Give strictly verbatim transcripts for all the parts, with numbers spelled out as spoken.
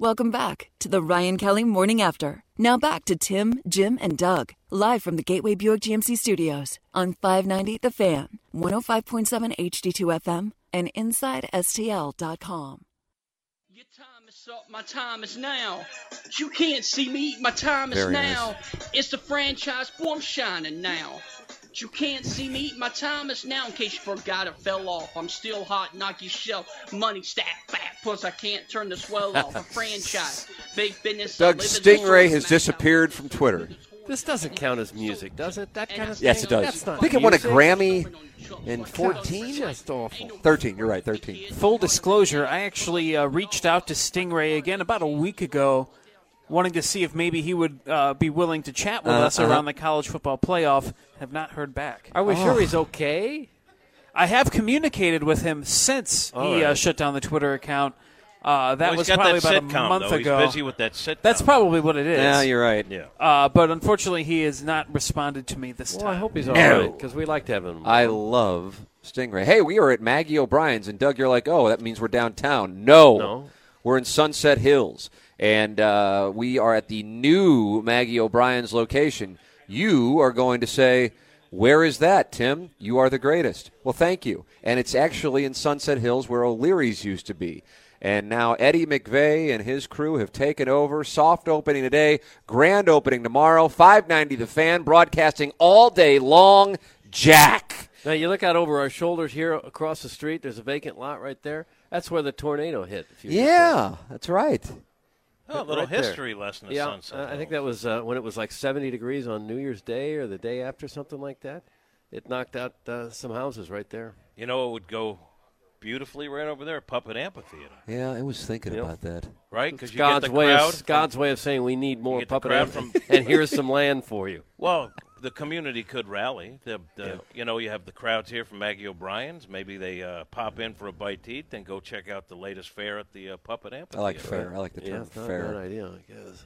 Welcome back to the Ryan Kelly Morning After. Now back to Tim, Jim, and Doug, live from the Gateway Buick G M C studios on five ninety The Fan, one oh five point seven H D two F M, and inside S T L dot com. Your time is up, my time is now. You can't see me, my time is Very now. nice. It's the franchise, boy, I'm shining now. You can't see me, my time is now. In case you forgot or fell off, I'm still hot, knock your shelf. Money stack fat, plus I can't turn the swell off. A franchise, big business. Doug Stingray has disappeared from Twitter. This doesn't count as music, does it? That kind of thing? Yes, it does. That's not I think it won a music. Grammy in fourteen? Just awful. thirteen, you're right, thirteen. Full disclosure, I actually uh, reached out to Stingray again about a week ago, wanting to see if maybe he would uh, be willing to chat with Uh, us uh-huh. around the college football playoff. Have not heard back. Are we Oh. sure he's okay? I have communicated with him since All he uh, right. shut down the Twitter account. Uh, that Well, he's was got probably that about sitcom, a month though. ago. He's busy with that sitcom. That's probably what it is. Yeah, you're right. Yeah. Uh, but unfortunately, he has not responded to me this Well, time. I hope he's all No. right, because we like to have him. I love Stingray. Hey, we are at Maggie O'Brien's, and Doug, you're like, oh, that means we're downtown. No. No. We're in Sunset Hills, and uh, we are at the new Maggie O'Brien's location. You are going to say, where is that, Tim? You are the greatest. Well, thank you. And it's actually in Sunset Hills where O'Leary's used to be. And now Eddie McVeigh and his crew have taken over. Soft opening today, grand opening tomorrow. five ninety The Fan, broadcasting all day long. Jack. Now, you look out over our shoulders here across the street. There's a vacant lot right there. That's where the tornado hit. a few years ago. Yeah, that's right. Oh, a little Right there. history lesson at Yeah, Sunset. uh, I think that was uh, when it was like seventy degrees on New Year's Day or the day after, something like that. It knocked out uh, some houses right there. You know, it would go beautifully right over there, Puppet Amphitheater, Yeah, I was thinking Yep. about that. right? Because It's you get God's the way crowd. of God's way of saying we need more get the puppet crowd amp- from- and here's some land for you. Well, the community could rally. The, the Yeah. You know, you have the crowds here from Maggie O'Brien's. Maybe they uh, pop in for a bite to eat, then go check out the latest fair at the uh, Puppet Amphitheater. I like fair. I like the Yeah, term it's not a fair. bad idea, I guess.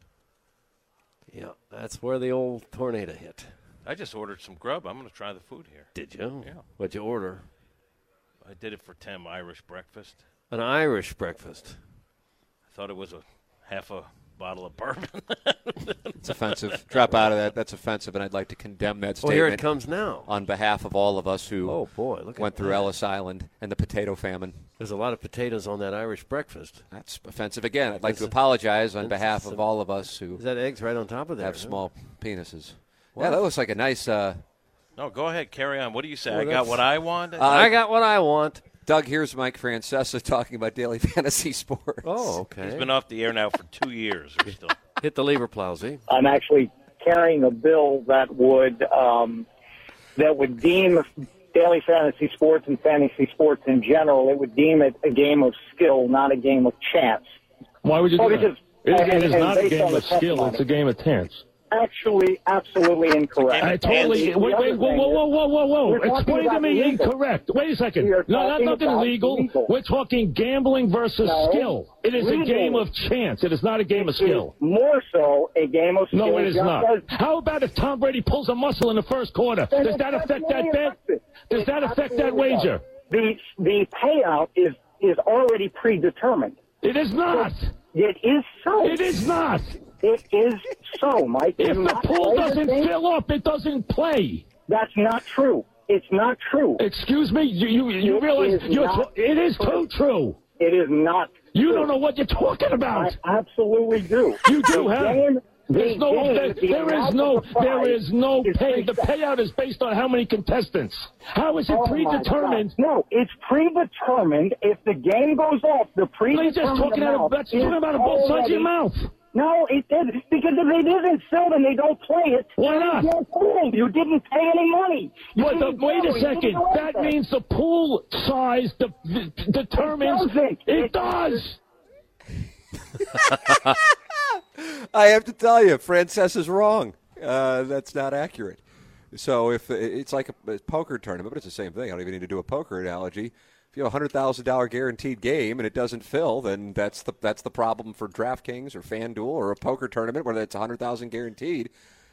Yeah, that's where the old tornado hit. I just ordered some grub. I'm going to try the food here. Did you? Yeah. What'd you order? I did it for Tim, Irish breakfast. An Irish breakfast. I thought it was a half a bottle of bourbon. It's offensive. Drop out of that. That's offensive, and I'd like to condemn that Well, statement here it comes now. on behalf of all of us who Oh, boy, look went at through that. Ellis Island and the potato famine. There's a lot of potatoes on that Irish breakfast. That's offensive again. I'd like to That's- apologize on that's behalf some- of all of us who Is that eggs right on top of there? have huh? small penises. What? Yeah, that looks like a nice. Uh, No, go ahead, carry on. What do you say? Well, I got that's- what I want? Uh, I got what I want. Doug, here's Mike Francesa talking about daily fantasy sports. Oh, okay. He's been off the air now for two years or still. Hit the lever, Plowsy. I'm actually carrying a bill that would um, that would deem daily fantasy sports and fantasy sports in general. It would deem it a game of skill, not a game of chance. Why would you do Oh, that? because- It, and- it is and not a based game on the of skill. testimony. It's a game of chance. Actually, absolutely incorrect. I totally. And Wait, the wait, other whoa, thing whoa, is- whoa, whoa, whoa, whoa! We're talking Explain to about me legal. incorrect. Wait a second. We are No, not talking nothing about legal. legal. We're talking gambling versus No. skill. It is Legal. a game of chance. It is not a game of It is skill. more so a game of skill. No, it is just not. as- How about if Tom Brady pulls a muscle in the first quarter? Then Does it that affect that definitely bet? affects it. Does It that affect that absolutely wager? does. The the payout is is already predetermined. It is not. It is so. It is not. It is so, Mike. If Do the not pool play the doesn't thing. fill up, it doesn't play. That's not true. It's not true. Excuse me. You you, you It realize is you're not tr- it is true. too true. It is not. You true. don't know what you're talking about. I absolutely do. You do, The huh? game- There's the no, game, there, the there is amount no, of the prize there is no is pay. The preset. payout is based on how many contestants. How is it Oh, my predetermined? God. No, it's predetermined. If the game goes off, the You're predetermined just talking out of, amount that's is talking about both sides of your already- mouth. No, it didn't. Because if it isn't filled and they don't play it, Why then not? you're fooled. You didn't pay any money. You But the, didn't wait go. a You second. didn't do That anything. means the pool size de- de- determines. It doesn't. It It does. I have to tell you, Francesa's wrong. Uh, that's not accurate. So if it's like a, a poker tournament, but it's the same thing. I don't even need to do a poker analogy. If you have a hundred thousand dollar guaranteed game and it doesn't fill, then that's the that's the problem for DraftKings or FanDuel or a poker tournament where it's a hundred thousand guaranteed.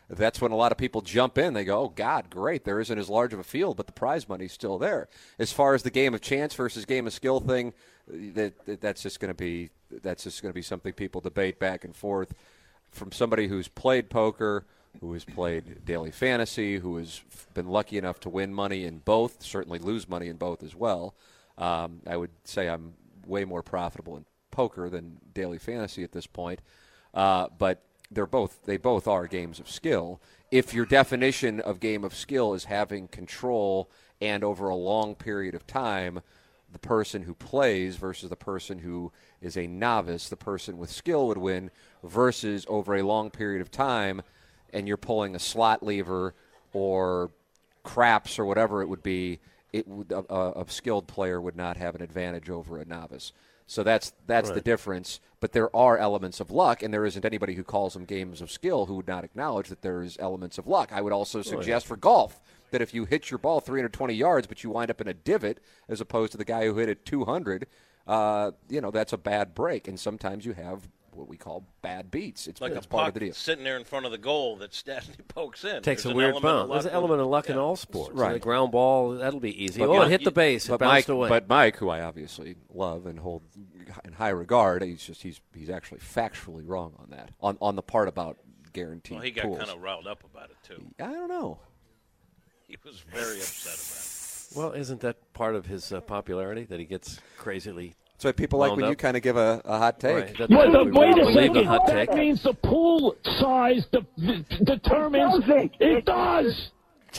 that's when a lot of people jump in. They go, oh, God, great, there isn't as large of a field, but the prize money's still there. As far as the game of chance versus game of skill thing, that, that that's just going to be that's just going to be something people debate back and forth. From somebody who's played poker, who has played daily fantasy, who has been lucky enough to win money in both, certainly lose money in both as well, um, I would say I'm way more profitable in poker than daily fantasy at this point. Uh, but they're both they both are games of skill. If your definition of game of skill is having control and over a long period of time, the person who plays versus the person who is a novice, the person with skill would win, versus over a long period of time, and you're pulling a slot lever or craps or whatever it would be, it would, a, a skilled player would not have an advantage over a novice. So that's that's right. The difference. But there are elements of luck, and there isn't anybody who calls them games of skill who would not acknowledge that there is elements of luck. I would also suggest oh, yeah. for golf that if you hit your ball three hundred twenty yards, but you wind up in a divot as opposed to the guy who hit it two hundred, uh, you know, that's a bad break. And sometimes you have what we call bad beats. It's like it's a part puck of the deal. Sitting there in front of the goal that Stastny pokes in. Takes There's a weird bounce. There's an element of luck yeah. in all sports. Right. The ground ball, that'll be easy. But oh, Mike, it hit the base. It but bounced Mike, away. But Mike, who I obviously love and hold in high regard, he's just he's he's actually factually wrong on that, on, on the part about guaranteed Well, he got pools. kind of riled up about it, too. I don't know. He was very upset about it. Well, isn't that part of his uh, popularity, that he gets crazily That's why people like when up. you kind of give a, a hot take. Right. That's Well, why the, we wait a believe second. a hot That take. means the pool size de- determines. It doesn't. It does.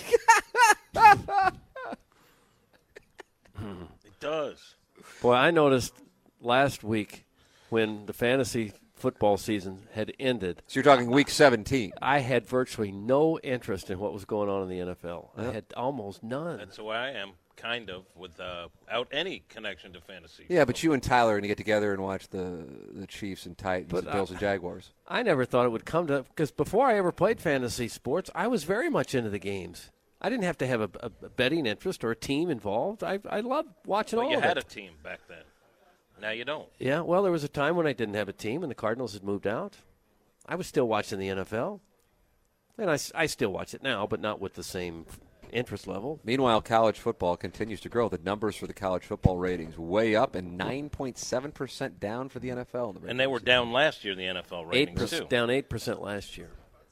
It does. Boy, I noticed last week when the fantasy football season had ended, So you're talking week seventeen. I had virtually no interest in what was going on in the N F L. Yep. I had almost none. That's the way I am, kind of, without uh, any connection to fantasy. Yeah, but you and Tyler are going to get together and watch the the Chiefs and Titans, But and Bills I- and Jaguars. I never thought it would come to, because before I ever played fantasy sports, I was very much into the games. I didn't have to have a, a betting interest or a team involved. I I loved watching But all you of had it. a team back then. Now you don't. Yeah, well, there was a time when I didn't have a team and the Cardinals had moved out. I was still watching the N F L. And I, s- I still watch it now, but not with the same interest level. Meanwhile, college football continues to grow. The numbers for the college football ratings way up, and nine point seven percent down for the N F L. In the And they were regular down last year, the N F L Eight ratings, percent too. down eight percent last year.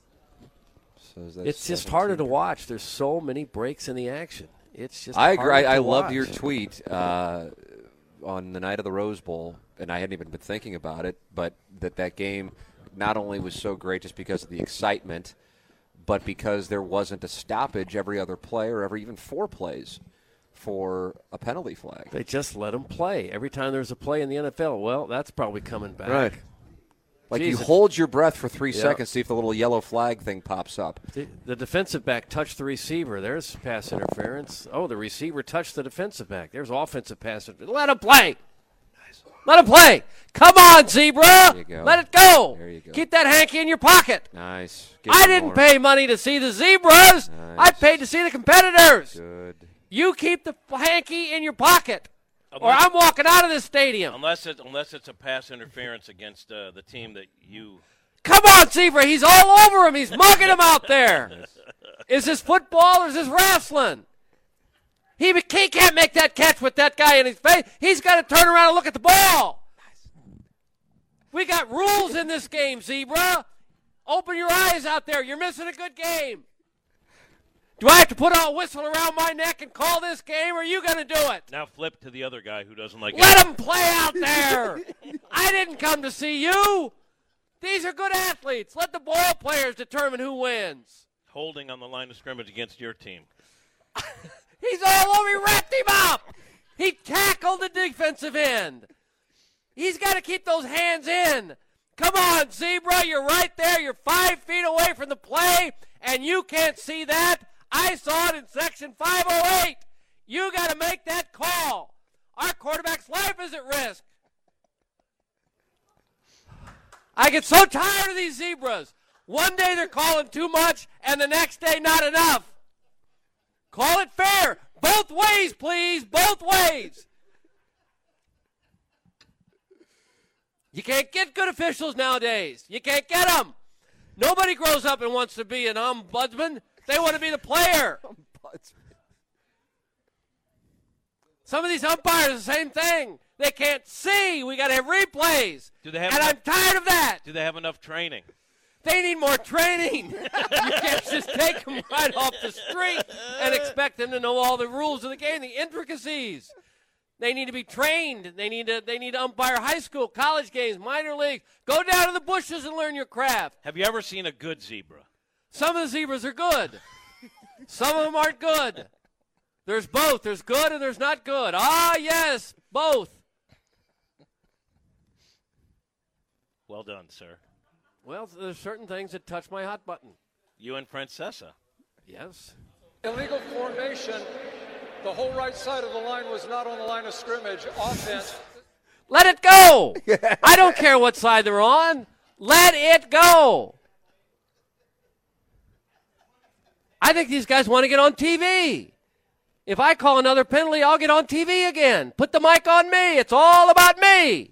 season. So that's It's just seventeen. harder to watch. There's so many breaks in the action. It's just I agree. harder I, I to loved watch. your tweet uh, on the night of the Rose Bowl, and I hadn't even been thinking about it, but that that game not only was so great just because of the excitement, but because there wasn't a stoppage every other play or every even four plays for a penalty flag. They just let them play. Every time there's a play in the N F L, well, that's probably coming back. Right. Like Jeez, you it- hold your breath for three Yeah. seconds, see if the little yellow flag thing pops up. The, the defensive back touched the receiver. There's pass interference. Oh, the receiver touched the defensive back. There's offensive pass interference. Let him play. Let him play. Come on, Zebra. There you go. Let it go. There you go. Keep that hanky in your pocket. Nice. Give I me didn't more. pay money to see the Zebras. I Nice. paid to see the competitors. Good. You keep the hanky in your pocket, or Unless- I'm walking out of this stadium. Unless, it, unless it's a pass interference against uh, the team that you – Come on, Zebra. He's all over him. He's mugging him out there. Is this football or is this wrestling? He, he can't make that catch with that guy in his face. He's got to turn around and look at the ball. We got rules in this game, Zebra. Open your eyes out there. You're missing a good game. Do I have to put a whistle around my neck and call this game, or are you going to do it? now flip to the other guy who doesn't like Let it. him play out there. I didn't come to see you. These are good athletes. Let the ball players determine who wins. Holding on the line of scrimmage against your team. He's all over. He wrapped him up. He tackled the defensive end. He's got to keep those hands in. Come on, Zebra. You're right there. You're five feet away from the play, and you can't see that. I saw it in Section five oh eight. You got to make that call. Our quarterback's life is at risk. I get so tired of these Zebras. One day they're calling too much, and the next day not enough. Call it fair. Both ways, please. Both ways. You can't get good officials nowadays. You can't get them. Nobody grows up and wants to be an ombudsman. They want to be the player. Some of these umpires are the same thing. They can't see. We got to have replays. Do they have and enough, I'm tired of that. Do they have enough training? They need more training. You can't just take them right off the street and expect them to know all the rules of the game, the intricacies. They need to be trained. They need to they need to umpire high school, college games, minor leagues. Go down to the bushes and learn your craft. Have you ever seen a good zebra? Some of the zebras are good. Some of them aren't good. There's both. There's good and there's not good. Ah, yes, both. Well done, sir. Well, there's certain things that touch my hot button. You and Francesa. Yes. Illegal formation. The whole right side of the line was not on the line of scrimmage. Offense. Let it go. I don't care what side they're on. Let it go. I think these guys want to get on T V. If I call another penalty, I'll get on T V again. Put the mic on me. It's all about me.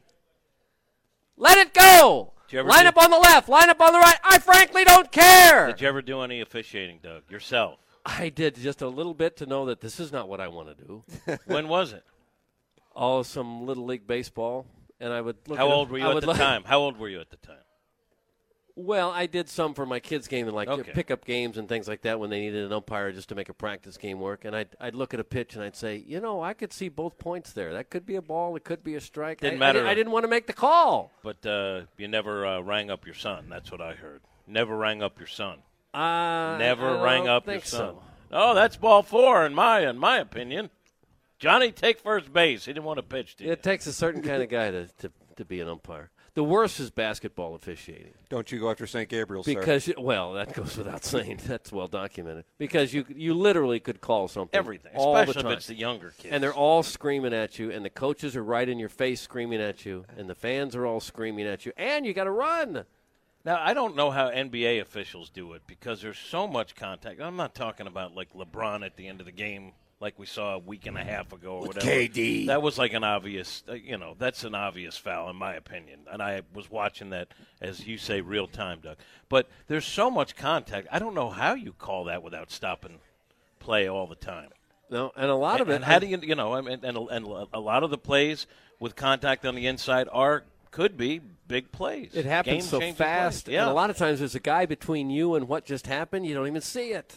Let it go. Line do, up on the left. Line up on the right. I frankly don't care. Did you ever do any officiating, Doug, yourself? I did just a little bit to know that this is not what I want to do. When was it? Oh, some Little League baseball. And I would look How at old it, were you I at would the look, time? How old were you at the time? Well, I did some for my kids' game and like Okay. pickup games and things like that when they needed an umpire just to make a practice game work. And I'd, I'd look at a pitch and I'd say, you know, I could see both points there. That could be a ball. It could be a strike. Didn't I, matter. I, I didn't want to make the call. But uh, you never uh, rang up your son. That's what I heard. Never rang up your son. Uh, Never I rang don't up your think son. so. Oh, that's ball four in my in my opinion. Johnny, take first base. He didn't want to pitch to you. It takes a certain kind of guy to, to, to be an umpire. The worst is basketball officiating. Don't you go after Saint Gabriel, sir. Because, you, well, that goes without saying. That's well documented. Because you you literally could call something Everything, all especially the time. if it's the younger kids. And they're all screaming at you, and the coaches are right in your face screaming at you, and the fans are all screaming at you, and you got to run. Now, I don't know how N B A officials do it because there's so much contact. I'm not talking about like LeBron at the end of the game like we saw a week and a half ago or whatever. K D. That was like an obvious, uh, you know, that's an obvious foul in my opinion. And I was watching that, as you say, real time, Doug. But there's so much contact. I don't know how you call that without stopping play all the time. No, and a lot and, of it. And how do you, you know, I mean, and, and a lot of the plays with contact on the inside are could be big plays. It happens so Game-changing fast, plays. Yeah. and a lot of times there's a guy between you and what just happened. You don't even see it.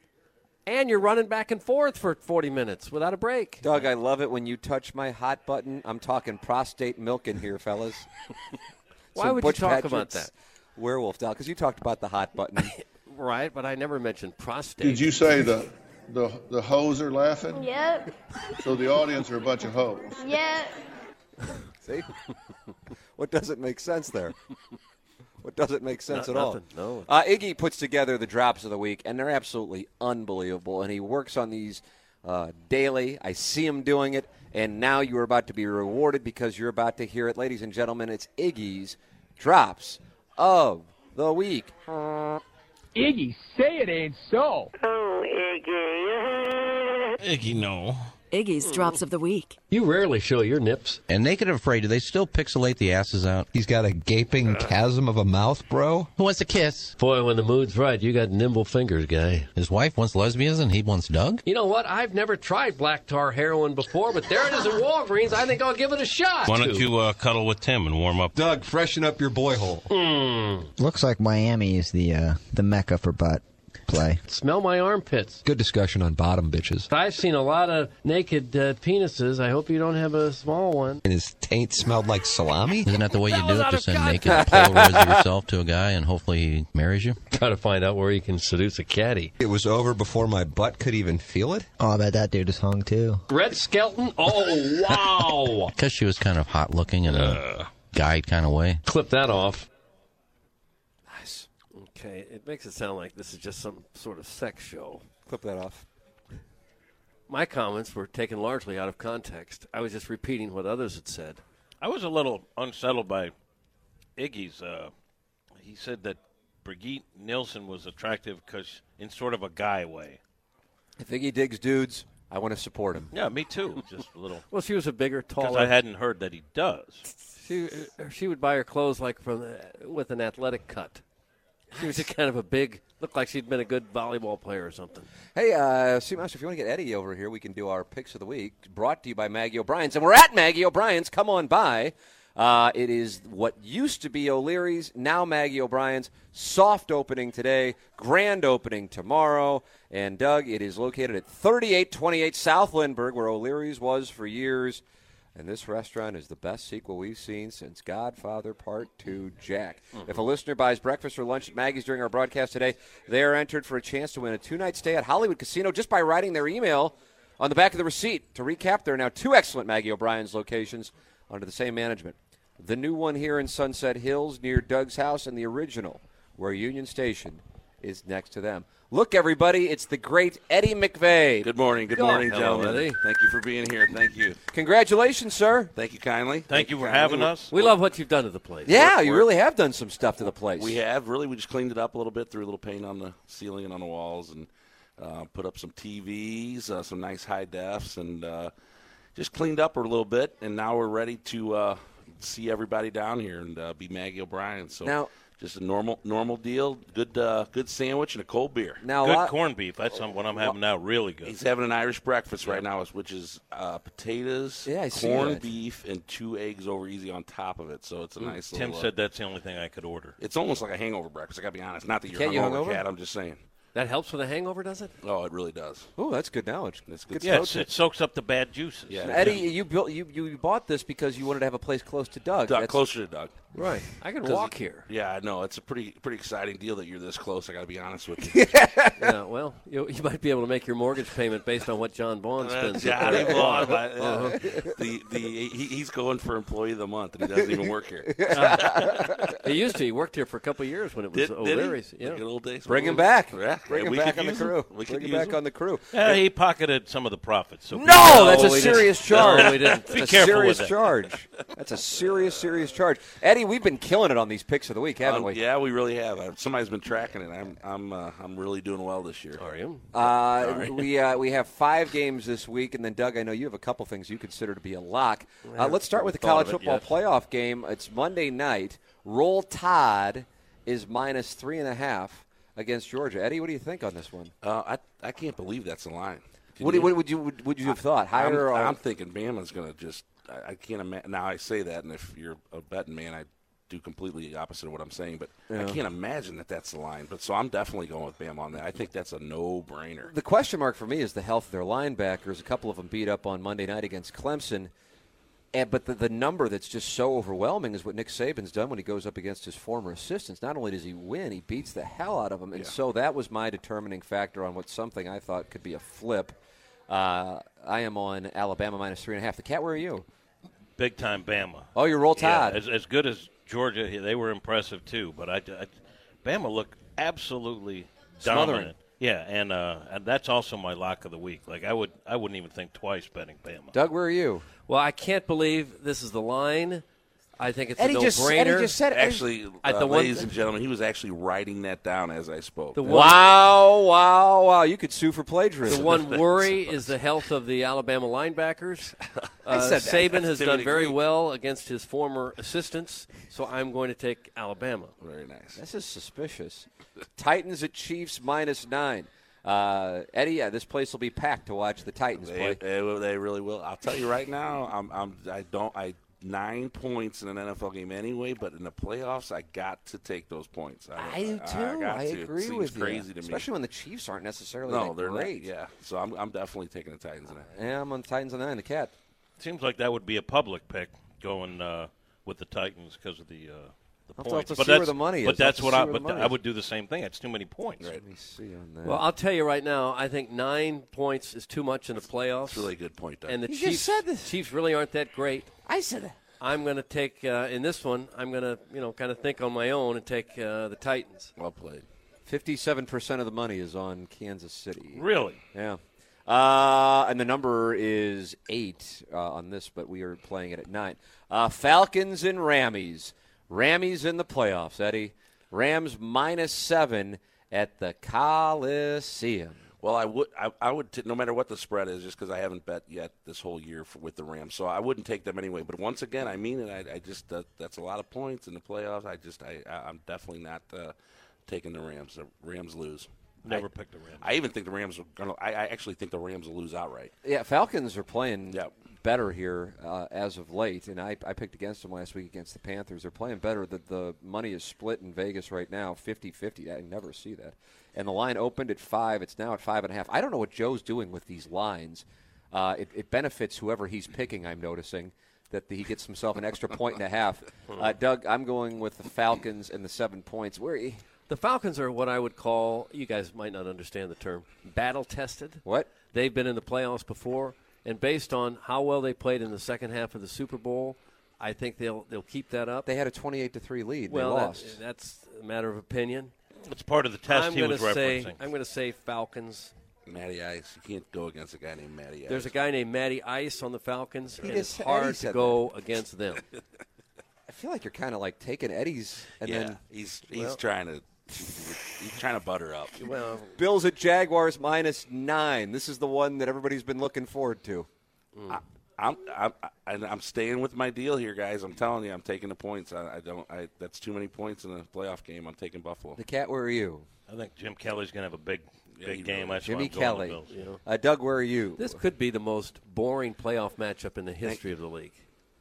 And you're running back and forth for forty minutes without a break. Doug, I love it when you touch my hot button. I'm talking prostate milk in here, fellas. Why Some would you Butch talk about Patrick's that? Werewolf doll, because you talked about the hot button. Right, but I never mentioned prostate. Did you say the the the hoes are laughing? Yep. So the audience are a bunch of hoes. Yep. See? What doesn't make sense there? What doesn't make sense Not, at all? nothing, no. Uh, Iggy puts together the drops of the week, and they're absolutely unbelievable. And he works on these uh, daily. I see him doing it, and now you are about to be rewarded because you're about to hear it. Ladies and gentlemen, it's Iggy's drops of the week. Iggy, say it ain't so. Oh, Iggy. Iggy, no. Iggy's drops of the week. You rarely show your nips. And Naked and Afraid, do they still pixelate the asses out? He's got a gaping chasm of a mouth, bro. Who wants to kiss? Boy, when the mood's right, you got nimble fingers, guy. His wife wants lesbians and he wants Doug? You know what? I've never tried black tar heroin before, but there it is at Walgreens. I think I'll give it a shot. Why don't you uh, cuddle with Tim and warm up? Doug, freshen up your boy hole. Mm. Looks like Miami is the uh, the mecca for butt play. Smell my armpits. Good discussion on bottom bitches. I've seen a lot of naked uh, penises. I hope you don't have a small one. And his taint smelled like salami? Isn't that the way you That do was it? out Just of send naked context. Polaroids of yourself to a guy and hopefully he marries you? Try to find out where you can seduce a caddy. It was over before my butt could even feel it? Oh, I bet that dude is hung too. Red Skelton? Oh, wow. Because she was kind of hot looking in a guy kind of way. Clip that off. Nice. Okay, it makes it sound like this is just some sort of sex show. Clip that off. My comments were taken largely out of context. I was just repeating what others had said. I was a little unsettled by Iggy's. Uh, he said that Brigitte Nielsen was attractive because in sort of a guy way. If Iggy digs dudes, I want to support him. Yeah, me too. Just a little. Well, she was a bigger, Because taller. I hadn't heard that he does. She she would buy her clothes like from the, with an athletic cut. She was a kind of a big, looked like she'd been a good volleyball player or something. Hey, uh, Seamaster, if you want to get Eddie over here, we can do our picks of the week, brought to you by Maggie O'Brien's. And we're at Maggie O'Brien's. Come on by. Uh, it is what used to be O'Leary's, now Maggie O'Brien's. Soft opening today, grand opening tomorrow. And, Doug, it is located at thirty-eight twenty-eight South Lindbergh, where O'Leary's was for years. And this restaurant is the best sequel we've seen since Godfather Part two, Jack. Mm-hmm. If a listener buys breakfast or lunch at Maggie's during our broadcast today, they are entered for a chance to win a two-night stay at Hollywood Casino just by writing their email on the back of the receipt. To recap, there are now two excellent Maggie O'Brien's locations under the same management. The new one here in Sunset Hills near Doug's house, and the original where Union Station is next to them. Look, everybody, it's the great Eddie McVeigh. Good morning. Good Go morning, on. gentlemen. Hello, Eddie. Thank you for being here. Thank you. Congratulations, sir. Thank you kindly. Thank, Thank you for kindly. having us. We love what you've done to the place. Yeah, We're- you we're- really have done some stuff to the place. We have. Really, we just cleaned it up a little bit, threw a little paint on the ceiling and on the walls, and uh, put up some T Vs, uh, some nice high defs, and uh, just cleaned up a little bit. And now we're ready to uh, see everybody down here and uh, be Maggie O'Brien. So Now- just a normal normal deal. Good uh, good sandwich and a cold beer. Now, Good lot- corned beef. That's some, what I'm having now. Really good. He's having an Irish breakfast right now, which is uh, potatoes, Yeah, I see corned that. beef, and two eggs over easy on top of it. So it's a nice Tim little. uh, said that's the only thing I could order. It's almost like a hangover breakfast. I got to be honest. Not that you're Cat, you hungover, hungover? Cat. I'm just saying. That helps with a hangover, does it? Oh, it really does. Oh, that's good knowledge. That's good. Yeah, stuff. it's, it soaks up the bad juices. Yeah. Eddie, you built you you bought this because you wanted to have a place close to Doug. Doug, That's- closer to Doug. Right. I can 'Cause walk it- here. Yeah, I know. It's a pretty pretty exciting deal that you're this close. I got to be honest with you. Yeah, well, you, you might be able to make your mortgage payment based on what John Vaughn spends. Johnny Vaughn, uh, Uh-huh. the the he, he's going for employee of the month, and he doesn't even work here. He used to. He worked here for a couple of years when it was Did, did he? O'Leary's. The Yeah. good old days. Bring him back. Yeah, Bring him we back could on the use him. crew. We could Bring him use back him. on the crew. Yeah, he pocketed some of the profits. So be- No, that's a we serious didn't. charge. No, we didn't. That's Be a careful serious with it. charge. That's a serious, serious charge. Eddie, we've been killing it on these picks of the week, haven't Um, we? yeah, we really have. Uh, Somebody's been tracking it. I'm I'm uh, I'm really doing well this year. Are you? Uh, we uh, we have five games this week, and then Doug, I know you have a couple things you consider to be a lock. Uh, let's start with the Thought college of it football yet. playoff game. It's Monday night. Roll Tide is minus three and a half against Georgia. Eddie, what do you think on this one? Uh, I I can't believe that's the line. Can What, do you, what would you would, would you have thought? Higher I'm, or I'm thinking Bama's going to just. I, I can't imagine. Now I say that, and if you're a betting man, I do completely the opposite of what I'm saying. But Yeah. I can't imagine that that's the line. But so I'm definitely going with Bama on that. I think that's a no-brainer. The question mark for me is the health of their linebackers. A couple of them beat up on Monday night against Clemson. And, but the, the number that's just so overwhelming is what Nick Saban's done when he goes up against his former assistants. Not only does he win, he beats the hell out of them. And Yeah. so that was my determining factor on what something I thought could be a flip. Uh, I am on Alabama minus three and a half. The Cat, where are you? Big time Bama. Oh, you're Roll Tide. Yeah, as, as good as Georgia, they were impressive too. But I, I Bama looked absolutely Smothering. dominant. Yeah, and uh, and that's also my lock of the week. Like I would, I wouldn't even think twice betting Bama. Doug, where are you? Well, I can't believe this is the line. I think it's Eddie a just, no-brainer. Eddie just said it. Actually, I- uh, the one ladies thing- and gentlemen, he was actually writing that down as I spoke. The one- Wow, wow, wow. You could sue for plagiarism. The one worry is the health of the Alabama linebackers. I Uh, said that. Saban That's has Timothy done very Green. well against his former assistants, so I'm going to take Alabama. Very nice. This is suspicious. Titans at Chiefs minus nine. Uh, Eddie, yeah, this place will be packed to watch the Titans They, play. they, will- they really will. I'll tell you right now, I'm, I'm, I don't, I nine points in an N F L game anyway, but in the playoffs, I got to take those points. I, I do too. I, got I to. agree it seems with you. crazy to me. Especially when the Chiefs aren't necessarily no, that they're great. not. Yeah, so I'm, I'm definitely taking the Titans in it. Yeah, I'm on Titans on nine. The Cat. Seems like that would be a public pick going uh, with the Titans because of the. Uh, the I'll have to- points. have to but see where that's, the money but is. I'll have that's to what see I. where the But money I is. would do the same thing. It's too many points. Let me see on that. Well, I'll tell you right now, I think nine points is too much in the playoffs. That's a really good point, Doug. And the You just Chiefs, said this. Chiefs really aren't that great. I said that. I'm going to take uh, in this one. I'm going to, you know, kind of think on my own and take uh, the Titans. Well played. Fifty-seven percent of the money is on Kansas City. Really? Yeah. Uh, and the number is eight uh, on this, but we are playing it at nine. Uh, Falcons and Rammies. Rammies in the playoffs, Eddie. Rams minus seven at the Coliseum. Well, I would, I, I would, t- no matter what the spread is, just because I haven't bet yet this whole year for, with the Rams, so I wouldn't take them anyway. But once again, I mean it. I, I just, uh, that's a lot of points in the playoffs. I just, I, I I'm definitely not, uh, taking the Rams. The Rams lose. Never I, picked the Rams. I even think the Rams are going to – I actually think the Rams will lose outright. Yeah, Falcons are playing yep. better here uh, as of late, and I, I picked against them last week against the Panthers. They're playing better. The, the money is split in Vegas right now, fifty-fifty. I never see that. And the line opened at five. It's now at five and a half. I don't know what Joe's doing with these lines. Uh, it, it benefits whoever he's picking, I'm noticing, that the, he gets himself an extra point and a half. Uh, Doug, I'm going with the Falcons and the seven points. Where are you? The Falcons are what I would call, you guys might not understand the term, battle-tested. What? They've been in the playoffs before, and based on how well they played in the second half of the Super Bowl, I think they'll they'll keep that up. They had a twenty-eight to three lead. Well, they that, lost. that's a matter of opinion. It's part of the test I'm he was say, referencing. I'm going to say Falcons. Matty Ice. You can't go against a guy named Matty Ice. There's a guy named Matty Ice on the Falcons, He and just- it's hard Eddie to said go that. against them. I feel like you're kind of like taking Eddie's and yeah, then he's he's well, trying to he's trying to butter up. Well, Bills at Jaguars minus nine. This is the one that everybody's been looking forward to. I, I'm I'm I- I'm staying with my deal here, guys. I'm telling you, I'm taking the points. I, I don't. I that's too many points in a playoff game. I'm taking Buffalo. The Cat, where are you? I think Jim Kelly's going to have a big, Yeah, big he game. really- That's why Jimmy I'm going Kelly. to the Bills. Uh, Doug, where are you? This could be the most boring playoff matchup in the history of the league.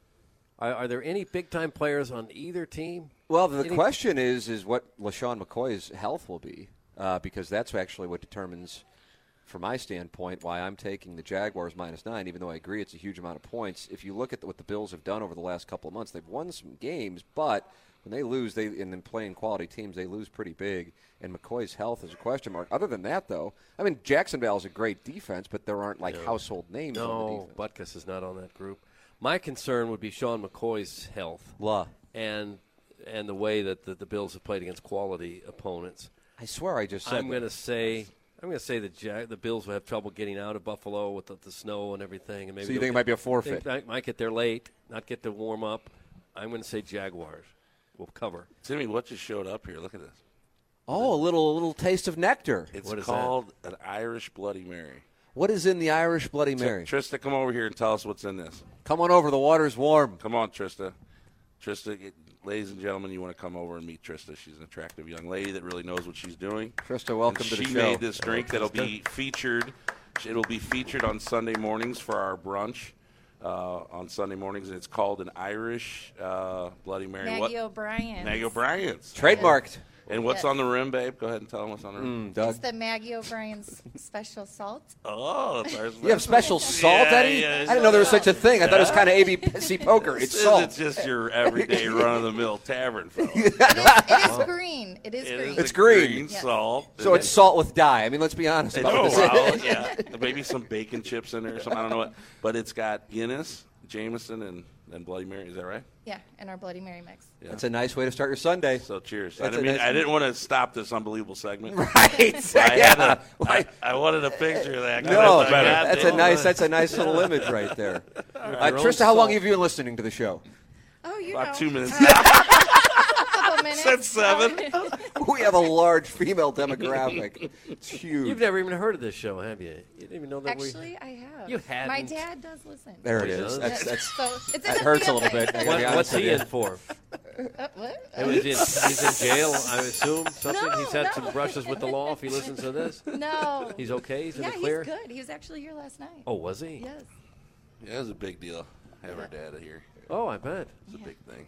Are, are there any big-time players on either team? Well, the Any- question is is what LaShawn McCoy's health will be, uh, because that's actually what determines, from my standpoint, why I'm taking the Jaguars minus nine, even though I agree it's a huge amount of points. If you look at the, what the Bills have done over the last couple of months, they've won some games, but when they lose, they and then playing quality teams, they lose pretty big, and McCoy's health is a question mark. Other than that, though, I mean, Jacksonville is a great defense, but there aren't, like, household names on the No, defense. Butkus is not on that group. My concern would be Sean McCoy's health La. and and the way that the, the Bills have played against quality opponents. I swear I just said I'm that. going to say I'm going to say the Jag, the Bills will have trouble getting out of Buffalo with the, the snow and everything. And maybe So you they'll think it get- might be a forfeit? They might, might get there late, not get to warm up. I'm going to say Jaguars will cover. Timmy, what just showed up here? Look at this. Oh, a little a little taste of nectar. It's What is called an Irish Bloody Mary. What is in the Irish Bloody Mary? Trista, come over here and tell us what's in this. Come on over. The water's warm. Come on, Trista. Trista, get- ladies and gentlemen, you want to come over and meet Trista. She's an attractive young lady that really knows what she's doing. Trista, welcome And to the she show. made this drink that'll be featured. It'll be featured on Sunday mornings for our brunch uh, on Sunday mornings, and it's called an Irish uh, Bloody Mary. Maggie what? O'Brien's. Maggie O'Brien's. Trademarked. And what's Yeah. on the rim, babe? Go ahead and tell them what's on the rim. Mm, Doug. It's the Maggie O'Brien's special salt. Oh, it's ours. You have special salt, Yeah, Eddie? yeah, I didn't know there was such a thing. I thought it was kind of A B C poker. It's This salt. It's just your everyday run-of-the-mill tavern, fella. It is green. It is It green. is It's a green. green Yes. salt. So it's salt with dye. I mean, let's be honest about oh, this. wow, yeah. Maybe some bacon chips in there or something. I don't know what. But it's got Guinness, Jameson, and, and Bloody Mary. Is that right? Yeah, and our Bloody Mary mix. Yeah. That's a nice way to start your Sunday. So cheers. I That's didn't, a mean, nice- I didn't want to stop this unbelievable segment. Right. I, yeah. had a, I, I wanted a picture of that. No, I got that's a it. nice. That's a nice little image right there. Uh, Your own Trista, how long salt. have you been listening to the show? Oh, you About know. two minutes. A couple minutes. Said seven. We have a large female demographic. It's huge. You've never even heard of this show, have you? You didn't even know that we. Actually, I have. You hadn't. My dad does listen. There it Oh, he is. does? That's, Yeah, that's, so it's that in hurts a the little bit. I gotta What, be what's honest with he you. in for? Uh, what? He was in, he's in jail, I assume. Something. No, he's had no. some brushes with the law. If he listens to this, No. he's okay. He's in yeah, the clear. he's good. He was actually here last night. Oh, was he? Yes. Yeah, it was a big deal. Have our dad here. Oh, I bet. It's a big thing.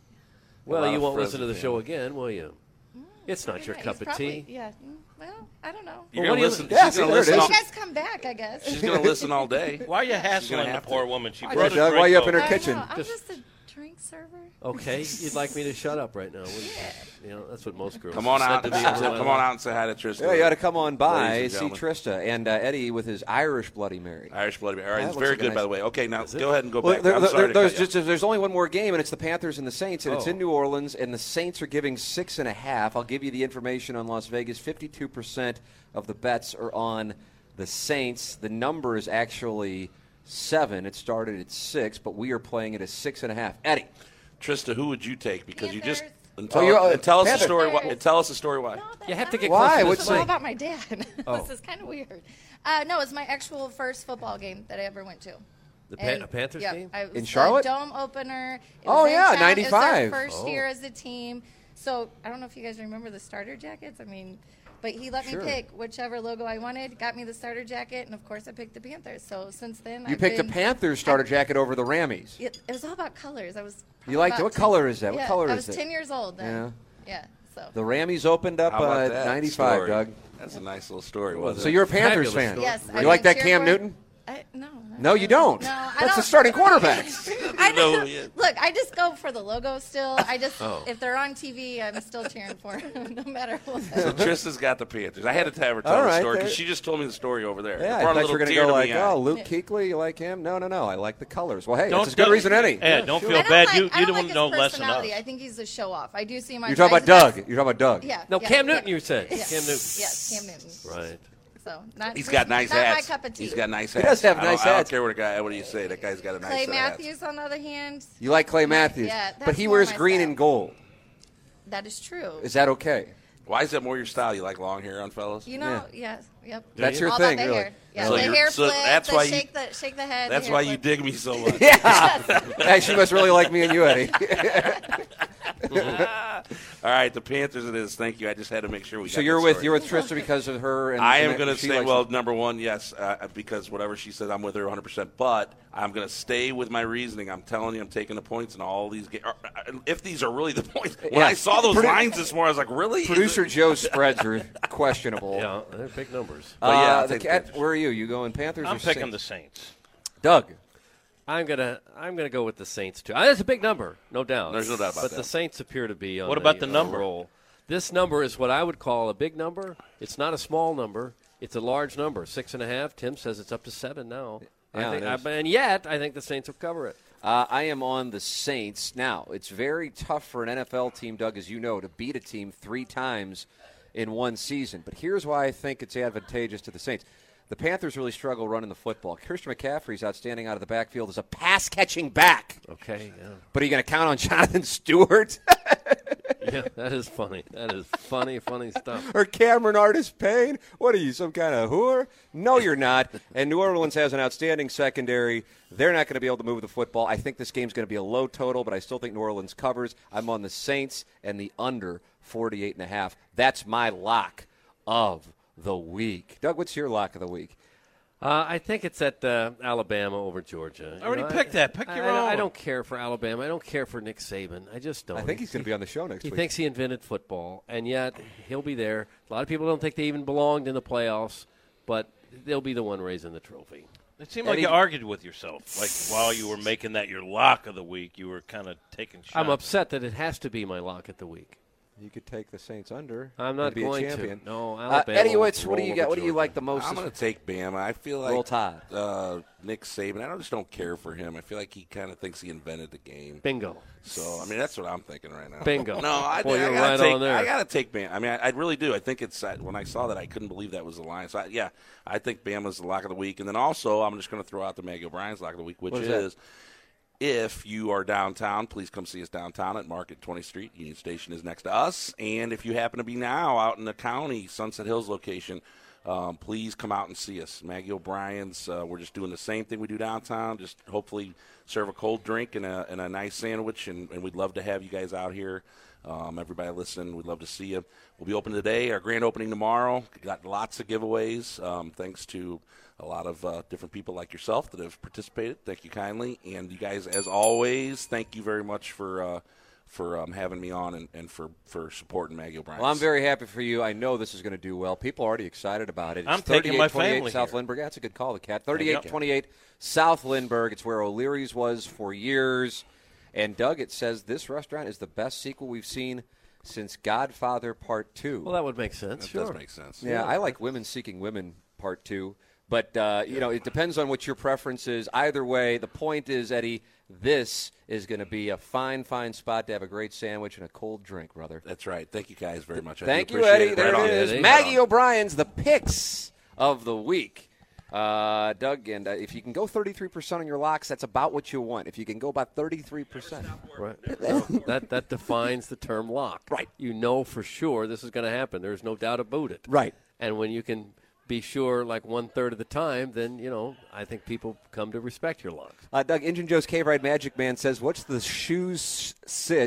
A Well, lot you of won't friends listen to and the show family. again, will you? It's not your Yeah, cup he's of probably- tea. Yeah. mm, Well, I don't know. You're Well, gonna what do you- listen. Yeah, she's see, gonna there it listen. is. All, You guys come back, I guess. she's gonna listen all day. Why are you hassling gonna the have to. poor woman? She Yeah, brought a Doug, drink why you up in her over. I kitchen? know, I'm Just- just a drink server. Okay, you'd like me to shut up right now, wouldn't you? You know, that's what most girls Come on said out. to me. all my Come on life. out and say hi to Trista. Yeah, you ought to come on by, Ladies see and gentlemen. Trista, and uh, Eddie with his Irish Bloody Mary. Irish Bloody Mary. All right, That it's looks very like a good, nice- by the way. Okay, now Is it? go ahead and go Well, back. there- I'm there- sorry to there's, cut you just, there's only one more game, and it's the Panthers and the Saints, and it's Oh. in New Orleans, and the Saints are giving six and a half. I'll give you the information on Las Vegas. fifty-two percent of the bets are on the Saints. The number is actually seven. It started at six, but we are playing it at six and a half. Eddie. Trista, who would you take? Because you just Panthers. and tell, Oh, you're- and tell us the Panthers. story. Why, and tell us the story. Why? No, that's You have to not- get Why? close to What's this It's all mic. about my dad. Oh. This is kind of weird. Uh, no, it's my actual first football game that I ever went to. The Pa- And- a Panthers yeah, game? I was In the Charlotte? dome opener. It Oh, was in yeah, town. It was ninety-five. our first Oh. year as a team. So I don't know if you guys remember the starter jackets. I mean, but he let Sure. me pick whichever logo I wanted, got me the starter jacket, and of course I picked the Panthers. So since then, You I've picked been, the Panthers starter jacket over the Rammies. It, it was all about colors. I was. You liked about what ten color is that? Yeah, What color I is was it? ten years old then. Yeah. Yeah. So. The Rammies opened up How about uh, that ninety-five, story? Doug. That's a nice little story, wasn't So it? you're a Panthers Fabulous fan. story. Yes. You I like that cheer Cam for- Newton? I, no. No, you don't. No, I That's don't. the starting quarterback. I No, just, yeah. look, I just go for the logo still. I just, Oh. if they're on T V, I'm still cheering for them, no matter what. So Trista's got the Panthers. I had to have her tell All the right, story there- because she just told me the story over there. Yeah, It I brought a thought you little were going to tear go to like, my eye. oh, Luke Kuechly, you like him? No, no, no. I like the colors. Well, hey, Don't- that's as good a don't- reason any. Yeah, don't sure. feel I don't bad. like, You- I you don't don't like his know less than us. personality. I think he's a show off. I do see my. You're talking about Doug. You're talking about Doug. Yeah. No, yeah, Cam yeah. Newton, you said. Yes. Cam Newton. Yes, Cam Newton. Right. So not. He's got nice not hats. my cup of tea. He's got nice He hats. does have I don't- nice I don't hats. care what a guy. What do you say? That guy's got a nice Clay set of hats. Matthews, on the other hand, You like Clay Matthews. Yeah, but that's he more wears my green style. and gold. that is true. Is that okay? Why is that more your style? You like long hair on fellas? You know, yes, yep. That's your All thing, about the really. hair. Yeah, So the you're- hair so flip, that's the why you- shake the shake the head. the That's hair why you flip. dig me so much. Yeah. Hey, she must really like me and you, Eddie. All right, the Panthers it is. Thank you. I just had to make sure we So got you're the with story. you're with Trista because of her. And I am and going to she say, likes well, it. number one, yes, uh, because whatever she says, I'm with her one hundred percent. But I'm going to stay with my reasoning. I'm telling you, I'm taking the points in all these games. If these are really the points. When Yeah. I saw those Produ- lines this morning, I was like, really? Producer Joe's spreads are questionable. Yeah, they're big numbers. Uh, But yeah, I'll the take the cat, Panthers. where are you? You going Panthers? I'm or picking Saints? the Saints. Doug. I'm gonna I'm gonna go with the Saints too. Uh, That's a big number, no doubt. There's no doubt about but that. the Saints appear to be on What about the uh, number? roll. This number is what I would call a big number. It's not a small number. It's a large number, six and a half. Tim says it's up to seven now. Yeah, I think, it is. I, and yet I think the Saints will cover it. Uh, I am on the Saints. Now, it's very tough for an N F L team, Doug, as you know, to beat a team three times in one season. But here's why I think it's advantageous to the Saints. The Panthers really struggle running the football. Christian McCaffrey's outstanding out of the backfield as a pass-catching back. Okay, yeah. But are you going to count on Jonathan Stewart? Yeah, that is funny. That is funny, funny stuff. Or Cameron Artis-Payne? What are you, some kind of whore? No, you're not. And New Orleans has an outstanding secondary. They're not going to be able to move the football. I think this game's going to be a low total, but I still think New Orleans covers. I'm on the Saints and the under forty-eight and a half. That's my lock of the week. Doug, what's your lock of the week? Uh, I think it's at uh, Alabama over Georgia. I already know, picked that. Pick I, your I, own. I don't care for Alabama. I don't care for Nick Saban. I just don't. I think he's going to be on the show next He week. thinks he invented football, and yet he'll be there. A lot of people don't think they even belonged in the playoffs, but they'll be the one raising the trophy. It seemed like Eddie- you argued with yourself. Like while you were making that your lock of the week, you were kind of taking shots. I'm upset that it has to be my lock at the week. You could take the Saints under. I'm not and be going a champion. to. No, Uh, Alabama. Eddie, will what's, what do roll you over got? What do you Georgia. like the most? I'm going to take Bama. I feel like Roll Tide. Uh, Nick Saban. I just don't care for him. I feel like he kind of thinks he invented the game. Bingo. So I mean, that's what I'm thinking right now. Bingo. No, I, Boy, I you're gotta right take, on there. I got to take Bama. I mean, I, I really do. I think it's uh, when I saw that, I couldn't believe that was the line. So I, yeah, I think Bama's the lock of the week. And then also, I'm just going to throw out the Maggie O'Brien's lock of the week, which What is is. that? If you are downtown, please come see us downtown at Market twentieth Street. Union Station is next to us. And if you happen to be now out in the county, Sunset Hills location, um, please come out and see us. Maggie O'Brien's, uh, we're just doing the same thing we do downtown, just hopefully serve a cold drink and a, and a nice sandwich, and, and we'd love to have you guys out here. Um, everybody listen, we'd love to see you. We'll be open today, our grand opening tomorrow. Got lots of giveaways, um, thanks to a lot of uh, different people like yourself that have participated. Thank you kindly. And you guys, as always, thank you very much for uh, for um, having me on and, and for, for supporting Maggie O'Brien. Well, I'm very happy for you. I know this is going to do well. People are already excited about it. It's I'm taking my family South here. Lindbergh. That's a good call, the Cat. thirty-eight twenty-eight South Lindbergh. It's where O'Leary's was for years. And, Doug, it says this restaurant is the best sequel we've seen since Godfather Part two. Well, that would make sense. That sure. does make sense. Yeah, I like Women Seeking Women Part two. But, uh, you know, it depends on what your preference is. Either way, the point is, Eddie, this is going to be a fine, fine spot to have a great sandwich and a cold drink, brother. That's right. Thank you guys very much. I Thank do you, appreciate Eddie. it. There Right it on. is. Eddie. Maggie O'Brien's The Picks of the Week. Uh, Doug, and uh, if you can go thirty-three percent on your locks, that's about what you want. If you can go about thirty-three percent. Right. No, that that defines the term lock. Right. You know for sure this is going to happen. There's no doubt about it. Right. And when you can be sure like one third of the time, then you know I think people come to respect your locks. Uh, Doug, Injun Joe's Cave Ride Magic Man says, what's the shoes sitch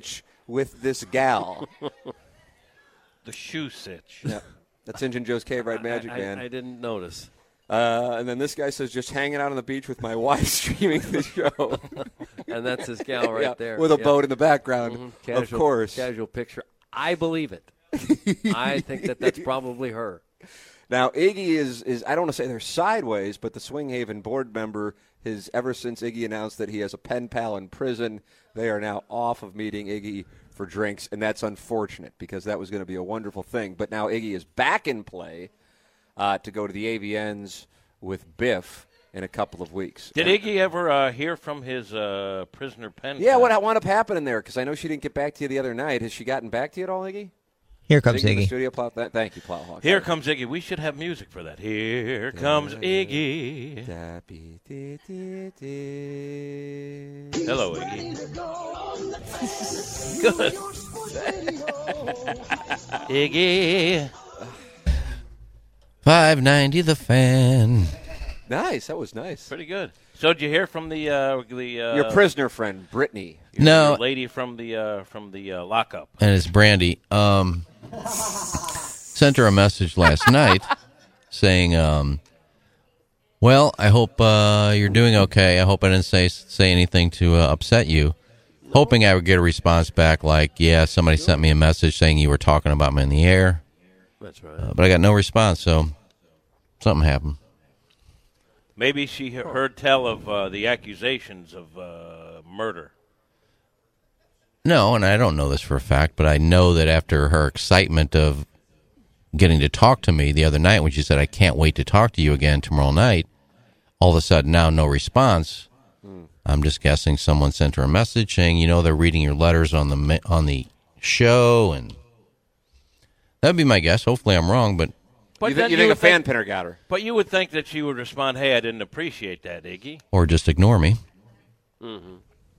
with this gal. The shoe sitch. Yeah. That's Injun Joe's Cave Ride Magic I, Man. I, I didn't notice. Uh, and then this guy says, just hanging out on the beach with my wife streaming the show. And that's his gal right Yeah, there. with a Yeah. boat in the background, Mhm. of Casual, course. Casual picture. I believe it. I think that that's probably her. Now, Iggy is, is I don't want to say they're sideways, but the Swing Haven board member has, ever since Iggy announced that he has a pen pal in prison, they are now off of meeting Iggy for drinks, and that's unfortunate because that was going to be a wonderful thing. But now Iggy is back in play uh, to go to the A V Ns with Biff in a couple of weeks. Did And- Iggy ever uh, hear from his uh, prisoner pen? Yeah, pal? what wound up happening there? Because I know she didn't get back to you the other night. Has she gotten back to you at all, Iggy? Here comes Iggy. in the Iggy. studio Plow- th- Thank you, Plowhawk. Here comes Iggy. We should have music for that. Here comes Iggy. Hello, Iggy. Good. Iggy. five ninety The Fan. Nice. That was nice. Pretty good. So did you hear from the uh, the uh, Your prisoner friend, Brittany. your- No. your lady from the uh, from the uh, lockup? And it's Brandy. Um, sent her a message last night saying, um, well, I hope uh, you're doing okay. I hope I didn't say say anything to uh, upset you. Hoping I would get a response back like, yeah, somebody sent me a message saying you were talking about me in the air. That's right. Uh, but I got no response, so something happened. Maybe she he- heard tell of uh, the accusations of uh, murder. No, and I don't know this for a fact, but I know that after her excitement of getting to talk to me the other night when she said, I can't wait to talk to you again tomorrow night, all of a sudden now no response. Mm. I'm just guessing someone sent her a message saying, you know, they're reading your letters on the ma- on the show, and that'd be my guess. Hopefully I'm wrong, but But you, then think, you think a would fan pinner got her? But you would think that she would respond, "Hey, I didn't appreciate that, Iggy." or just ignore me. Mm-hmm.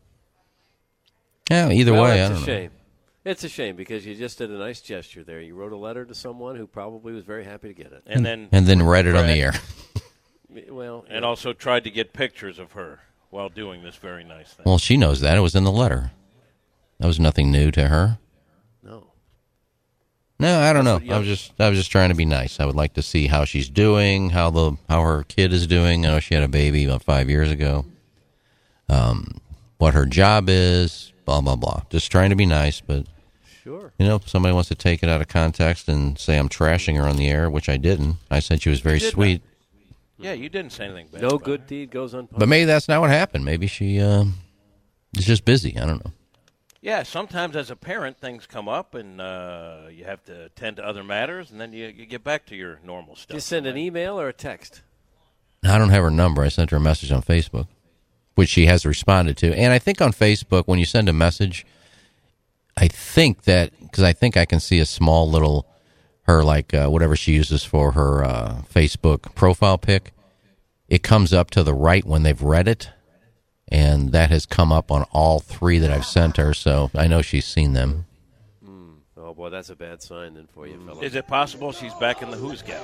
Yeah, either well, way, it's I don't a know. shame. It's a shame because you just did a nice gesture there. You wrote a letter to someone who probably was very happy to get it. And then and then read it on the air. Well, and also tried to get pictures of her while doing this very nice thing. Well, she knows that. It was in the letter. That was nothing new to her. No. No, I don't That's know. what I was just I was just trying to be nice. I would like to see how she's doing, how the how her kid is doing. I know she had a baby about five years ago. Um, what her job is, blah blah blah. Just trying to be nice, but Sure. you know, if somebody wants to take it out of context and say I'm trashing her on the air, which I didn't. I said she was very You did sweet. Yeah, you didn't say anything bad. No about good her. deed goes unpunished. But maybe that's not what happened. Maybe she um, is just busy. I don't know. Yeah, sometimes as a parent, things come up, and uh, you have to attend to other matters, and then you, you get back to your normal stuff. Did you send an email or a text? I don't have her number. I sent her a message on Facebook, which she has responded to. And I think on Facebook, when you send a message, I think that, because I think I can see a small little, her like uh, whatever she uses for her uh, Facebook profile pic, it comes up to the right when they've read it. And that has come up on all three that I've sent her, so I know she's seen them. Mm. Oh, boy, that's a bad sign then for you, fellas. Is it possible she's back in the Who's Gal?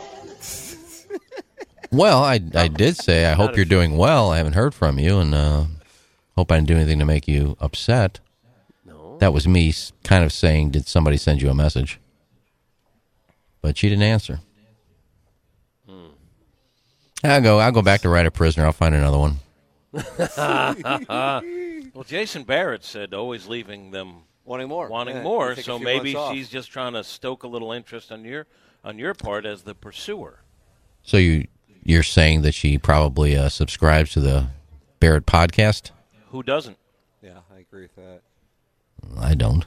Well, I, I did say, I hope you're doing well. I haven't heard from you, and uh, hope I didn't do anything to make you upset. No. That was me s- kind of saying, did somebody send you a message? But she didn't answer. Hmm. I'll go, I'll go back to Write a Prisoner. I'll find another one. Well, Jason Barrett said always leaving them wanting more, wanting Yeah, more. take a So few maybe months off. she's just trying to stoke a little interest on your on your part as the pursuer. So you, you're saying that she probably uh, subscribes to the Barrett podcast? Who doesn't? Yeah, I agree with that. I don't.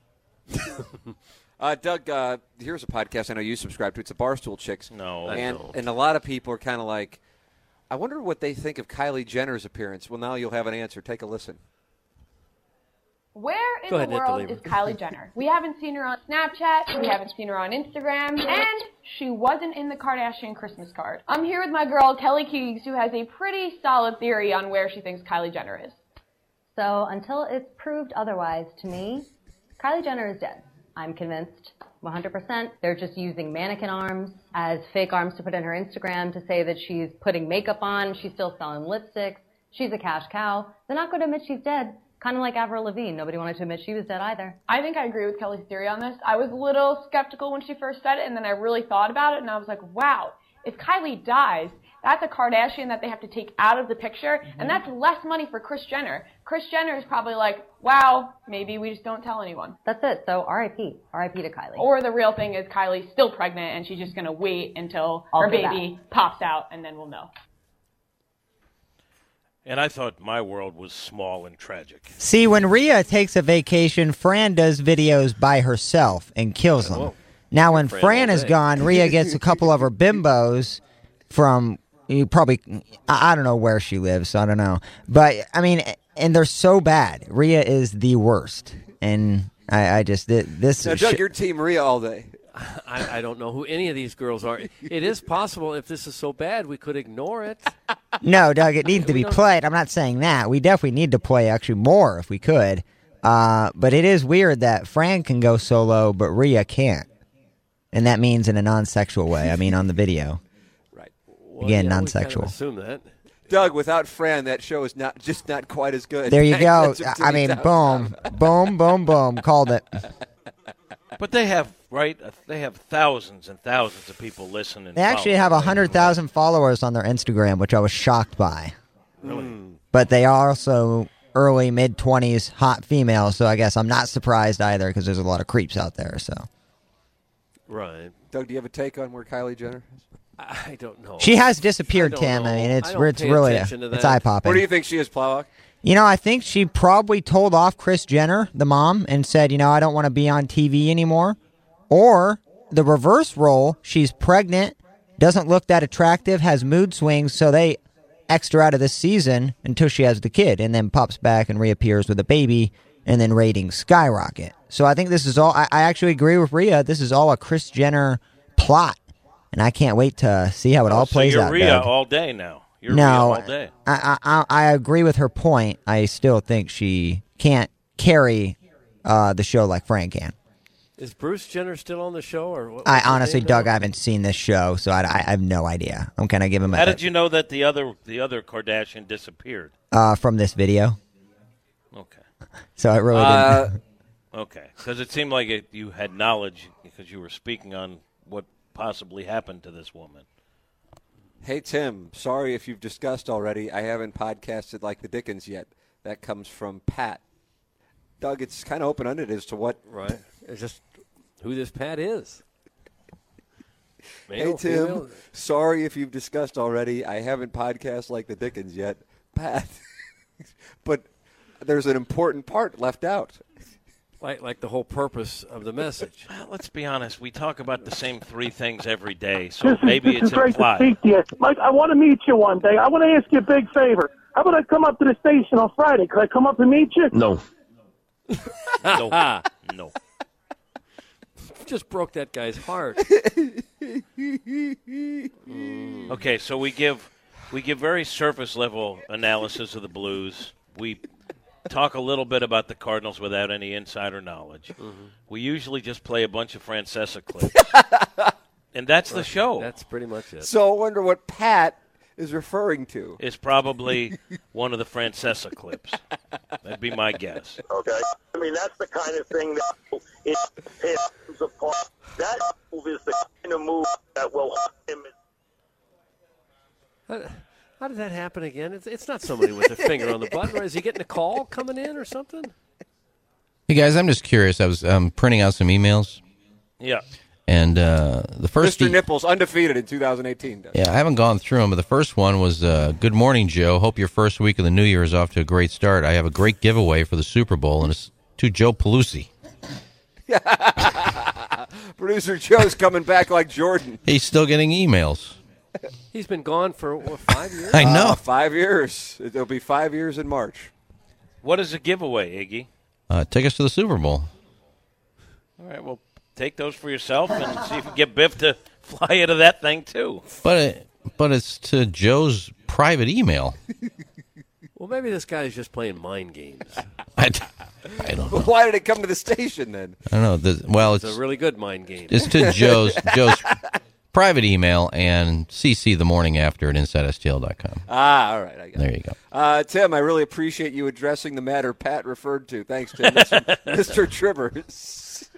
Uh, Doug, uh, here's a podcast I know you subscribe to. It's the Barstool Chicks. No, and I don't. and a lot of people are kind of like, I wonder what they think of Kylie Jenner's appearance. Well, now you'll have an answer. Take a listen. Where in Go ahead the and hit the world lever. is Kylie Jenner? We haven't seen her on Snapchat, we haven't seen her on Instagram, and she wasn't in the Kardashian Christmas card. I'm here with my girl Kelly Keegs, who has a pretty solid theory on where she thinks Kylie Jenner is. So until it's proved otherwise to me, Kylie Jenner is dead. I'm convinced one hundred percent. They're just using mannequin arms as fake arms to put in her Instagram to say that she's putting makeup on, she's still selling lipsticks, she's a cash cow. They're not going to admit she's dead Kind of like Avril Lavigne. Nobody wanted to admit she was dead either. I think I agree with Kelly's theory on this. I was a little skeptical when she first said it, and then I really thought about it, and I was like, wow, if Kylie dies, that's a Kardashian that they have to take out of the picture, mm-hmm. and that's less money for Kris Jenner. Kris Jenner is probably like, wow, maybe we just don't tell anyone. That's it. So R I P. R I P to Kylie. Or the real thing is Kylie's still pregnant, and she's just going to wait until I'll her do baby pops out, and then we'll know. And I thought my world was small and tragic. See, when Rhea takes a vacation, Fran does videos by herself and kills them. Whoa. Now, when Fran Fran all is day. gone, Rhea gets a couple of her bimbos from, you probably, I I don't know where she lives, so I don't know. But, I mean, and they're so bad. Rhea is the worst. And I, I just, this Now, Doug, your team Rhea all day. I, I don't know who any of these girls are. It is possible if this is so bad, we could ignore it. No, Doug, it needs to be played. I'm not saying that. We definitely need to play actually more if we could. Uh, but it is weird that Fran can go solo, but Rhea can't. And that means in a non-sexual way. I mean, on the video. Right. Well, Again, yeah, non-sexual. We kind of assume that. Doug, without Fran, that show is not just not quite as good. There you go. That's what I mean, Timmy boom, boom, boom, boom. Called it. But they have, right, uh, they have thousands and thousands of people listening. They actually have one hundred thousand followers on their Instagram, which I was shocked by. Really? But they are also early, mid-twenties hot females, so I guess I'm not surprised either because there's a lot of creeps out there. So, Right. Doug, do you have a take on where Kylie Jenner is? I don't know. she has disappeared, I don't Tim. know. I mean, it's I don't it's pay really attention to it's that. eye-popping. Where do you think she is, Plowhawk? You know, I think she probably told off Kris Jenner, the mom, and said, you know, I don't want to be on T V anymore. Or the reverse role, she's pregnant, doesn't look that attractive, has mood swings, so they X'd her out of this season until she has the kid, and then pops back and reappears with a baby, and then ratings skyrocket. So I think this is all, I, I actually agree with Rhea, this is all a Kris Jenner plot, and I can't wait to see how it Oh, all so plays you're out. Rhea Doug. all day now. You're no, Rhea all day. I, I, I agree with her point. I still think she can't carry uh, the show like Fran can. Is Bruce Jenner still on the show? Or what, I what's his honestly, name Doug, now? I haven't seen this show, so I, I have no idea. I'm kind of giving my How did you know that the other the other Kardashian disappeared? uh, from this video. Okay. So I really Uh, didn't. Okay, because it seemed like it, you had knowledge because you were speaking on what possibly happened to this woman. Hey, Tim, sorry if you've discussed already. I haven't podcasted like the Dickens yet. That comes from Pat. Doug, it's kind of open-ended as to what... Right. It's just who this Pat is. Hey, Male, Tim, female? sorry if you've discussed already. I haven't podcast like the Dickens yet. Pat. But there's an important part left out. Like, like the whole purpose of the message. Well, let's be honest. We talk about the same three things every day, so This is, maybe this it's is great implied. to speak to you. Mike, I want to meet you one day. I want to ask you a big favor. How about I come up to the station on Friday? Could I come up and meet you? No. No. No. Just broke that guy's heart. Okay, so we give we give very surface level analysis of the Blues. We talk a little bit about the Cardinals without any insider knowledge. Mm-hmm. We usually just play a bunch of Francesa clips, and that's the show. That's pretty much it. So I wonder what Pat is referring to. It's probably one of the Francesa clips. That'd be my guess. Okay? I mean, that's the kind of thing that it tears apart. That move is the kind of move that will hurt him. How, how did that happen again? It's, it's not somebody with their finger on the button. Or is he getting a call coming in or something? Hey, guys, I'm just curious. I was um, printing out some emails. Yeah. And uh, the first... Mister e- Nipples, undefeated in two thousand eighteen. Doug. Yeah, I haven't gone through them, but the first one was, uh, good morning, Joe. Hope your first week of the new year is off to a great start. I have a great giveaway for the Super Bowl, and it's to Joe Pelusi. Producer Joe's coming back like Jordan. He's still getting emails. He's been gone for, what, five years? I know. Uh, five years. It'll be five years in March. What is a giveaway, Iggy? Uh, take us to the Super Bowl. All right, well, take those for yourself and see if you can get Biff to fly into that thing, too. But it, but it's to Joe's private email. Well, maybe this guy's just playing mind games. I, I don't know. Why did it come to the station then? I don't know. The, well, It's it's a really good mind game. it's to Joe's Joe's private email and C C the morning after at inside S T L dot com. Ah, all right. I got There it. you go. Uh, Tim, I really appreciate you addressing the matter Pat referred to. Thanks, Tim. That's from Mister Trivers.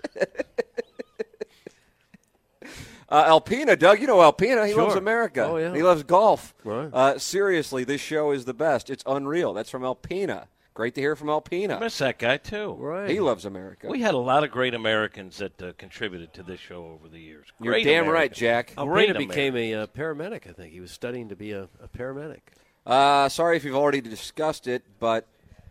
uh, Alpina, Doug, you know Alpina. He Sure. loves America. Oh, yeah. He loves golf. Right. Uh, seriously, this show is the best. It's unreal. That's from Alpina. Great to hear from Alpina. I miss that guy, too. Right. He loves America. We had a lot of great Americans that uh, contributed to this show over the years. You're Great damn right, Americans. Jack. Great Alpina became Americans. a uh, paramedic, I think. He was studying to be a, a paramedic. Uh, sorry if you've already discussed it, but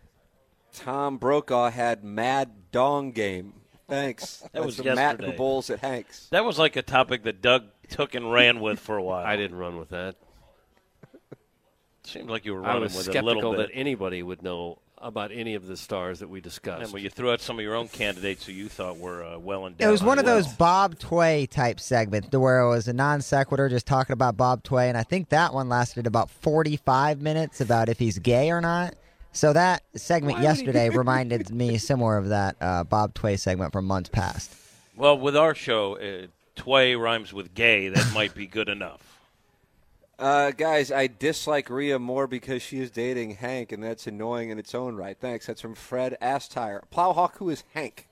Tom Brokaw had Mad Dong Game. Thanks. That was from Matt who yesterday. bowls at Hanks. That was like a topic that Doug took and ran with for a while. I didn't run with that. Seemed like you were I running was with it a skeptical little bit. that anybody would know about any of the stars that we discussed. And well, you threw out some of your own candidates who you thought were uh, well endowed. It was one of well. those Bob Tway type segments where it was a non sequitur just talking about Bob Tway, and I think that one lasted about forty-five minutes about if he's gay or not. So that segment yesterday reminded me similar of that uh, Bob Tway segment from months past. Well, with our show, uh, Tway rhymes with gay. That might be good enough. Uh, guys, I dislike Rhea more because she is dating Hank, and that's annoying in its own right. Thanks. That's from Fred Astire. Plowhawk, who is Hank?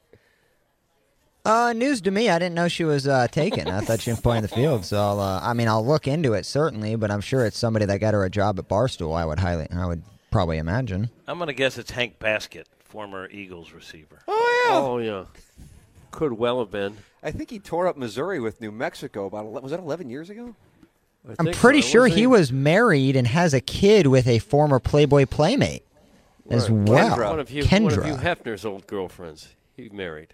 Uh, news to me. I didn't know she was uh, taken. I thought she was playing the field. So, I'll, uh, I mean, I'll look into it certainly, but I'm sure it's somebody that got her a job at Barstool. I would highly, I would probably imagine. I'm going to guess it's Hank Baskett, former Eagles receiver. Oh, yeah. Oh, yeah. Could well have been. I think he tore up Missouri with New Mexico about, ele- was that eleven years ago? I I'm think pretty so. sure Was he was married and has a kid with a former Playboy Playmate as Right. well. Kendra. One of, Hugh, Kendra. one of Hugh Hefner's old girlfriends. He married.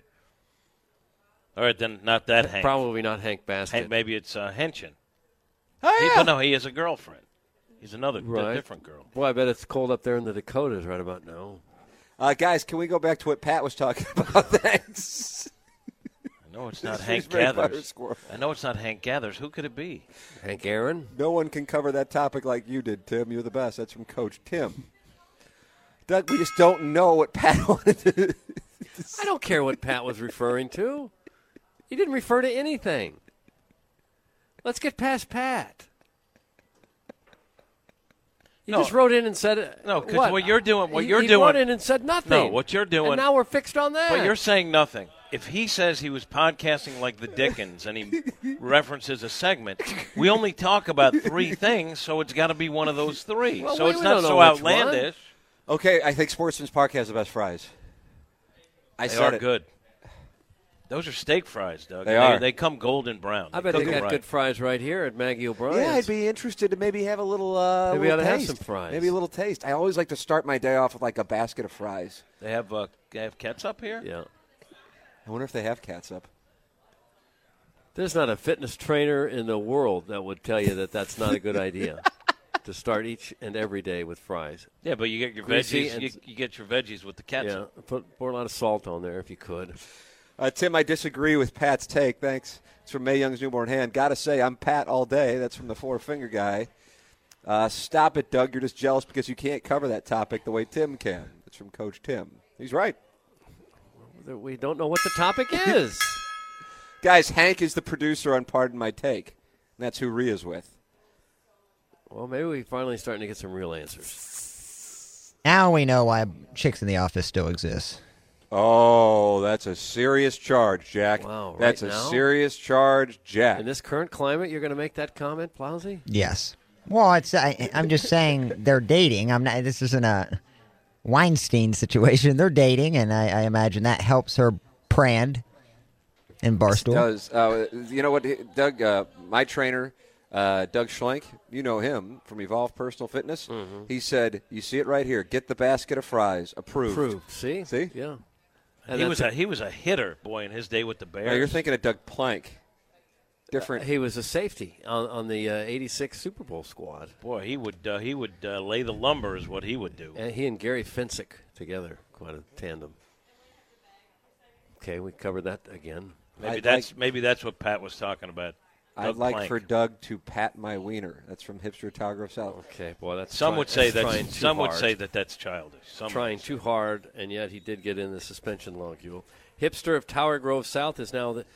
All right, then not that Hank. Probably not Hank Baskett. Hank, maybe it's uh, Henshin. Oh, He, yeah. but no, he has a girlfriend. He's another d- Right. different girl. Boy, I bet it's cold up there in the Dakotas right about now. Uh, guys, can we go back to what Pat was talking about? Thanks. I know it's not This Hank is very Gathers. fire squirrel. I know it's not Hank Gathers. Who could it be? Hank Aaron? No one can cover that topic like you did, Tim. You're the best. That's from Coach Tim. Doug, we just don't know what Pat wanted to I don't care what Pat was referring to. He didn't refer to anything. Let's get past Pat. You No. just wrote in and said No, because what? what you're doing, what He- you're he doing. wrote in and said nothing. No, what you're doing. And now we're fixed on that. But you're saying nothing. If he says he was podcasting like the Dickens and he references a segment, we only talk about three things, so it's got to be one of those three. Well, so we- it's we not don't so know which one. outlandish. Okay, I think Sportsman's Park has the best fries. I They said are it. good. Those are steak fries, Doug. They are. They come golden brown. I bet cook they them got right. good fries right here at Maggie O'Brien's. Yeah, I'd be interested to maybe have a little. Uh, Maybe little ought to have taste. some fries. Maybe a little taste. I always like to start my day off with like a basket of fries. They have uh, they have ketchup here. Yeah. I wonder if they have catsup. There's not a fitness trainer in the world that would tell you that that's not a good idea to start each and every day with fries. Yeah, but you get your Greasy veggies. and- You, you get your veggies with the ketchup. Yeah, put pour a lot of salt on there if you could. Uh, Tim, I disagree with Pat's take. Thanks. It's from Mae Young's newborn hand. Got to say, I'm Pat all day. That's from the four finger guy. Uh, stop it, Doug. You're just jealous because you can't cover that topic the way Tim can. That's from Coach Tim. He's right. We don't know what the topic is. Guys, Hank is the producer on Pardon My Take. And that's who Rhea's with. Well, maybe we're finally starting to get some real answers. Now we know why Chicks in the Office still exists. Oh, that's a serious charge, Jack. Wow, right That's a now? serious charge, Jack. In this current climate, you're going to make that comment, Plowsy? Yes. Well, it's I, I'm just saying they're dating. I'm not. This isn't a Weinstein situation. They're dating, and I, I imagine that helps her brand in Barstool. Does uh, you know what, Doug? Uh, my trainer, uh, Doug Schlenk. You know him from Evolve Personal Fitness. Mhm. He said, "You see it right here. Get the basket of fries. Approved. Approved. See, see. Yeah. And he was a he was a hitter, boy, in his day with the Bears. Now you're thinking of Doug Plank. Different. Uh, he was a safety on, on the uh, eighty-six Super Bowl squad. Boy, he would uh, he would uh, lay the lumber is what he would do. And he and Gary Finsick together, quite a tandem. Okay, we covered that again. Maybe I'd that's like- maybe that's what Pat was talking about. I'd Doug like Plank. for Doug to pat my wiener. That's from Hipster Telegraph South. Okay, boy, that's Some try- would say that's that's trying too some would hard. say that that's childish. Some trying too hard, and yet he did get in the suspension longule. Hipster of Tower Grove South is now the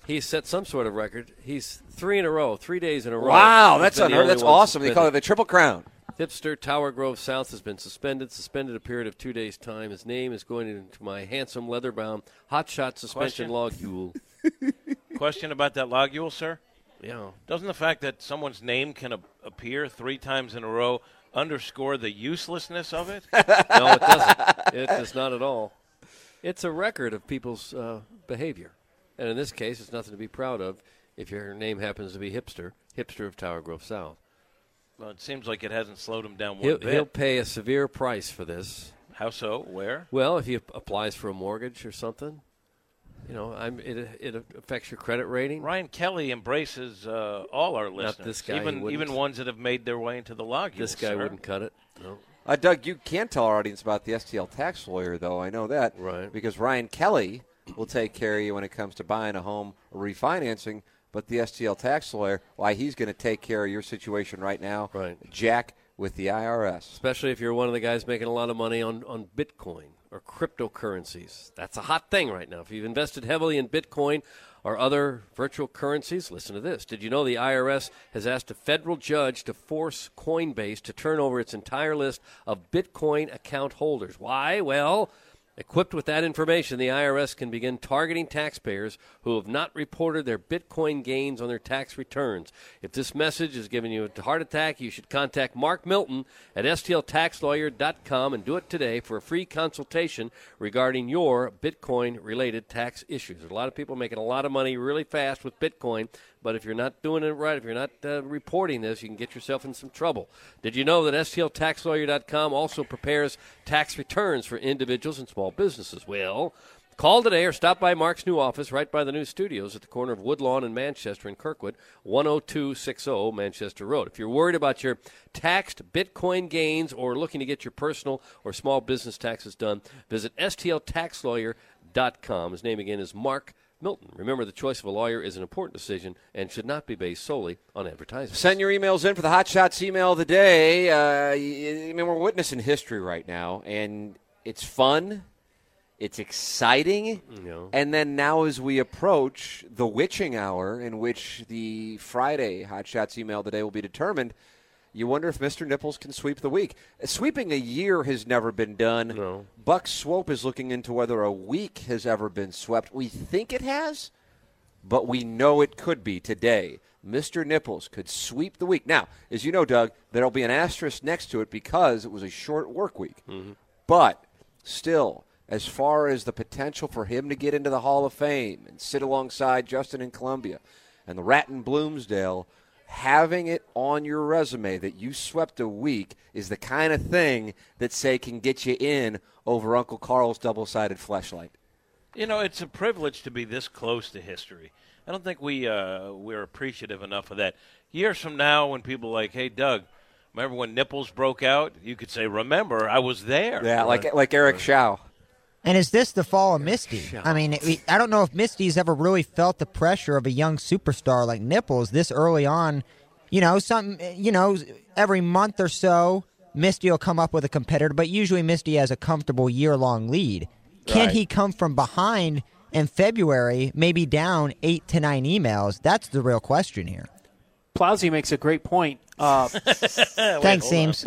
He's set some sort of record. He's three in a row, three days in a row. Wow, He's that's been the unheard. only That's one awesome. They suspended. call it the Triple Crown. Hipster Tower Grove South has been suspended. Suspended a period of two days' time. His name is going into my handsome leather-bound hotshot suspension Question? logule. Question about that logule, sir? Yeah. Doesn't the fact that someone's name can a- appear three times in a row underscore the uselessness of it? No, it doesn't. It does not at all. It's a record of people's uh, behavior. And in this case, it's nothing to be proud of if your name happens to be Hipster, Hipster of Tower Grove South. Well, it seems like it hasn't slowed him down one He'll, bit. he'll pay a severe price for this. How so? Where? Well, if he ap- applies for a mortgage or something, you know, I'm, it it affects your credit rating. Ryan Kelly embraces uh, all our listeners, Not this guy. he even wouldn't. even ones that have made their way into the logule. This guy sir. wouldn't cut it. No. Uh, Doug, you can tell our audience about the S T L tax lawyer, though. I know that. Right. Because Ryan Kelly will take care of you when it comes to buying a home or refinancing. But the S T L tax lawyer, why, he's going to take care of your situation right now. Right. Jack with the I R S. Especially if you're one of the guys making a lot of money on, on Bitcoin or cryptocurrencies. That's a hot thing right now. If you've invested heavily in Bitcoin or other virtual currencies, listen to this. Did you know the I R S has asked a federal judge to force Coinbase to turn over its entire list of Bitcoin account holders? Why? Well, equipped with that information, the I R S can begin targeting taxpayers who have not reported their Bitcoin gains on their tax returns. If this message is giving you a heart attack, you should contact Mark Milton at S T L tax lawyer dot com and do it today for a free consultation regarding your Bitcoin-related tax issues. There's a lot of people making a lot of money really fast with Bitcoin, but if you're not doing it right, if you're not uh, reporting this, you can get yourself in some trouble. Did you know that S T L tax lawyer dot com also prepares tax returns for individuals and small businesses? Well, call today or stop by Mark's new office right by the new studios at the corner of Woodlawn and Manchester in Kirkwood, one oh two sixty Manchester Road. If you're worried about your taxed Bitcoin gains or looking to get your personal or small business taxes done, visit S T L tax lawyer dot com. His name again is Mark Milton. Remember, the choice of a lawyer is an important decision and should not be based solely on advertising. Send your emails in for the Hot Shots email of the day. Uh, I mean, we're witnessing history right now, and it's fun. It's exciting. No. And then now as we approach the witching hour in which the Friday Hot Shots email of the day will be determined, you wonder if Mister Nipples can sweep the week. Sweeping a year has never been done. No. Buck Swope is looking into whether a week has ever been swept. We think it has, but we know it could be today. Mister Nipples could sweep the week. Now, as you know, Doug, there will be an asterisk next to it because it was a short work week. Mm-hmm. But still, as far as the potential for him to get into the Hall of Fame and sit alongside Justin in Columbia and the Rat in Bloomsdale, having it on your resume that you swept a week is the kind of thing that, say, can get you in over Uncle Carl's double-sided fleshlight. You know, it's a privilege to be this close to history. I don't think we, uh, we're appreciative enough of that. Years from now, when people are like, hey, Doug, remember when Nipples broke out? You could say, remember, I was there. Yeah, like like Eric Shaw. And is this the fall of Misty? I mean, it, I don't know if Misty's ever really felt the pressure of a young superstar like Nipples this early on. You know, some, you know, every month or so, Misty will come up with a competitor, but usually Misty has a comfortable year-long lead. Can Right. he come from behind in February, maybe down eight to nine emails? That's the real question here. Plowsy makes a great point. Uh, Thanks, Seams.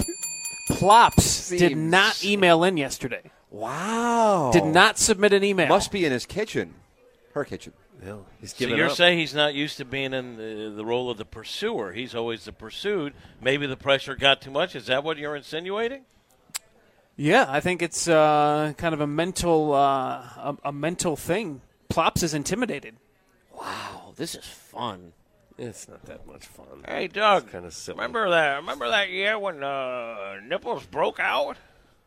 Plops did Seems. not email in yesterday. Wow. Did not submit an email. Must be in his kitchen. Her kitchen. Yeah, he's So giving you're up. saying he's not used to being in the, the role of the pursuer. He's always the pursued. Maybe the pressure got too much. Is that what you're insinuating? Yeah, I think it's uh, kind of a mental uh, a, a mental thing. Plops is intimidated. Wow, this is fun. It's not that much fun. Hey, Doug, kind of silly. remember that? Remember that year when uh, Nipples broke out?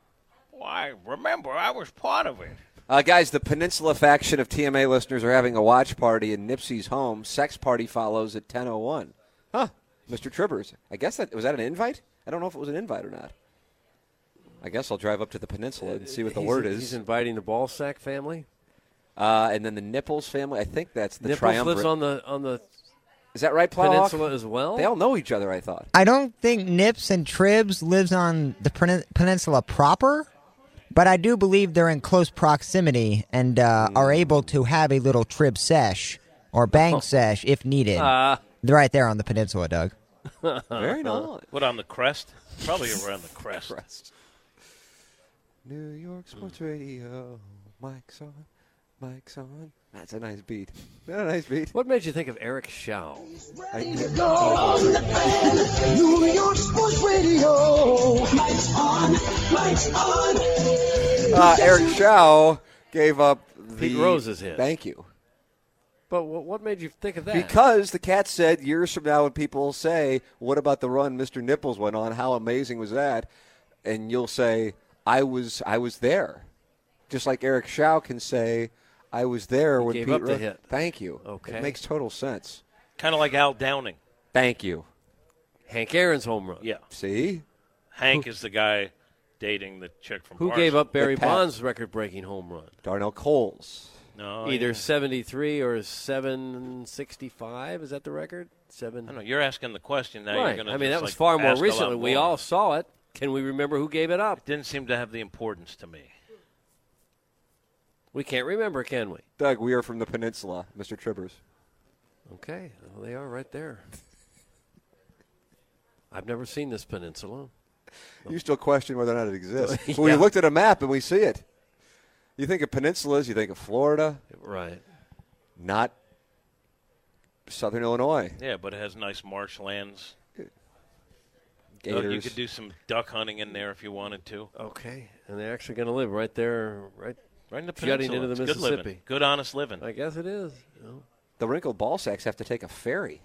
Why, remember, I was part of it. Uh, guys, the Peninsula faction of T M A listeners are having a watch party in Nipsey's home. Sex party follows at ten oh one. Huh, Mister Tribbers. I guess that was that an invite? I don't know if it was an invite or not. I guess I'll drive up to the Peninsula and see what the He's- word is. He's inviting the Ballsack family. Uh, and then the Nipples family. I think that's the Nipples triumvirate. lives on the on the Is that right, Plowhawk? Peninsula as well. They all know each other, I thought. I don't think Nips and Tribs lives on the pen- peninsula proper, but I do believe they're in close proximity and uh, are able to have a little Trib sesh or bang sesh if needed. Uh. They're right there on the peninsula, Doug. Very nice. What, on the crest? Probably around the crest. crest. New York Sports Radio. Mike's on. Mike's on. That's a nice beat. That's a nice beat. What made you think of Eric Shaw? I, New York Sports Radio. Mike's on. Mike's on. uh, Eric Shaw gave up the Pete Rose's hit. Thank you. But what made you think of that? Because the Cats said years from now when people say, what about the run Mister Nipples went on? How amazing was that? And you'll say, I was I was there. Just like Eric Shaw can say, I was there He when gave Pete up the Rose. hit. Thank you. Okay. It makes total sense. Kind of like Al Downing. Thank you. Hank Aaron's home run. Yeah. See? Hank is the guy dating the chick from Who Barstool. gave up Barry The Pat- Bonds' record-breaking home run? Darnell Coles. No, Either yeah. seventy-three or seven sixty-five. Is that the record? Seven. I don't know. You're asking the question now. Right. You're gonna I mean, just, that was like, far more ask a lot recently. We more. all saw it. Can we remember who gave it up? Didn't seem to have the importance to me. We can't remember, can we? Doug, we are from the peninsula, Mister Tribbers. Okay. Well, they are right there. I've never seen this peninsula. You still question whether or not it exists. Yeah. Well, we looked at a map and we see it. You think of peninsulas, you think of Florida. Right. Not Southern Illinois. Yeah, but it has nice marshlands. Gators. Doug, you could do some duck hunting in there if you wanted to. Okay. And they're actually going to live right there, right, Right in the jutting peninsula. into the It's good Mississippi. living. Good, honest living. I guess it is. You know. The wrinkled ball sacks have to take a ferry.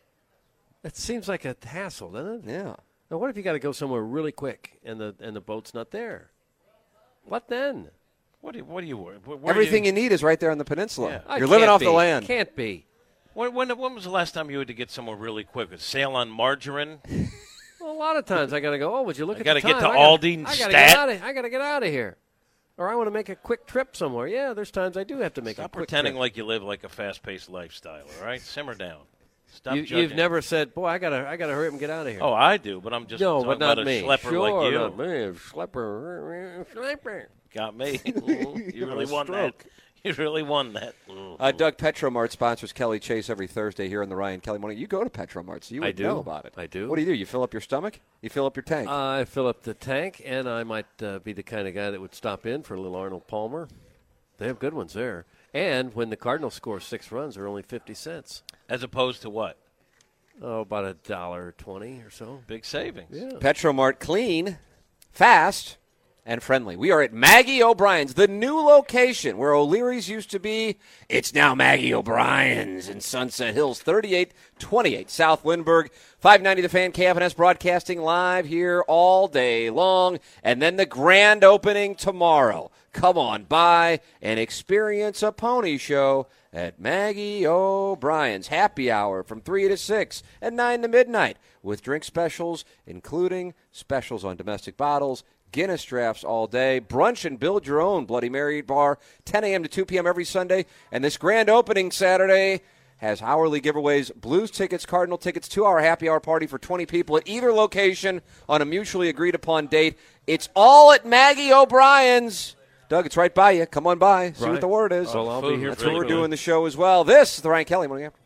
It seems like a hassle, doesn't it? Yeah. Now, what if you got to go somewhere really quick and the and the boat's not there? What then? What do you, what do you worry? Where, where Everything you, you need is right there on the peninsula. Yeah. I You're living can't off be. the land. Can't be. when, when, when was the last time you had to get somewhere really quick? Sail on margarine? Well, a lot of times I got to go, oh, would you look I at gotta the get time? to I gotta- Aldi and I gotta Stat. get out of I got to get out of here. Or I want to make a quick trip somewhere. Yeah, there's times I do have to make Stop a quick pretending trip. like you live like a fast-paced lifestyle, all right? Simmer down. Stop You, judging. you've never said, boy, I got to I got to hurry up and get out of here. Oh, I do, but I'm just no, talking but not about me. a schlepper sure, like you. not me. Schlepper. Schlepper. Got me. You really won that. You really won that. Uh, Doug, Petromart sponsors Kelly Chase every Thursday here in the Ryan Kelly Morning. You go to Petromart, so you I would do. know about it. I do. What do you do? You fill up your stomach? You fill up your tank? Uh, I fill up the tank, and I might uh, be the kind of guy that would stop in for a little Arnold Palmer. They have good ones there. And when the Cardinals score six runs, they're only fifty cents. As opposed to what? Oh, about a dollar twenty or so. Big savings. Yeah. Petromart, clean, fast, and friendly. We are at Maggie O'Brien's, the new location where O'Leary's used to be. It's now Maggie O'Brien's in Sunset Hills, thirty-eight twenty-eight South Lindbergh. five ninety The Fan, K F N S broadcasting live here all day long. And then the grand opening tomorrow. Come on by and experience a pony show at Maggie O'Brien's. Happy hour from three to six and nine to midnight with drink specials, including specials on domestic bottles, Guinness drafts all day, brunch and build your own Bloody Mary bar, ten a.m. to two p.m. every Sunday. And this grand opening Saturday has hourly giveaways, Blues tickets, Cardinal tickets, two-hour happy hour party for twenty people at either location on a mutually agreed-upon date. It's all at Maggie O'Brien's. Doug, it's right by you. Come on by. See Right. what the word is. Well, I'll be here That's for what we're the- doing the show as well. This is the Ryan Kelly Morning After.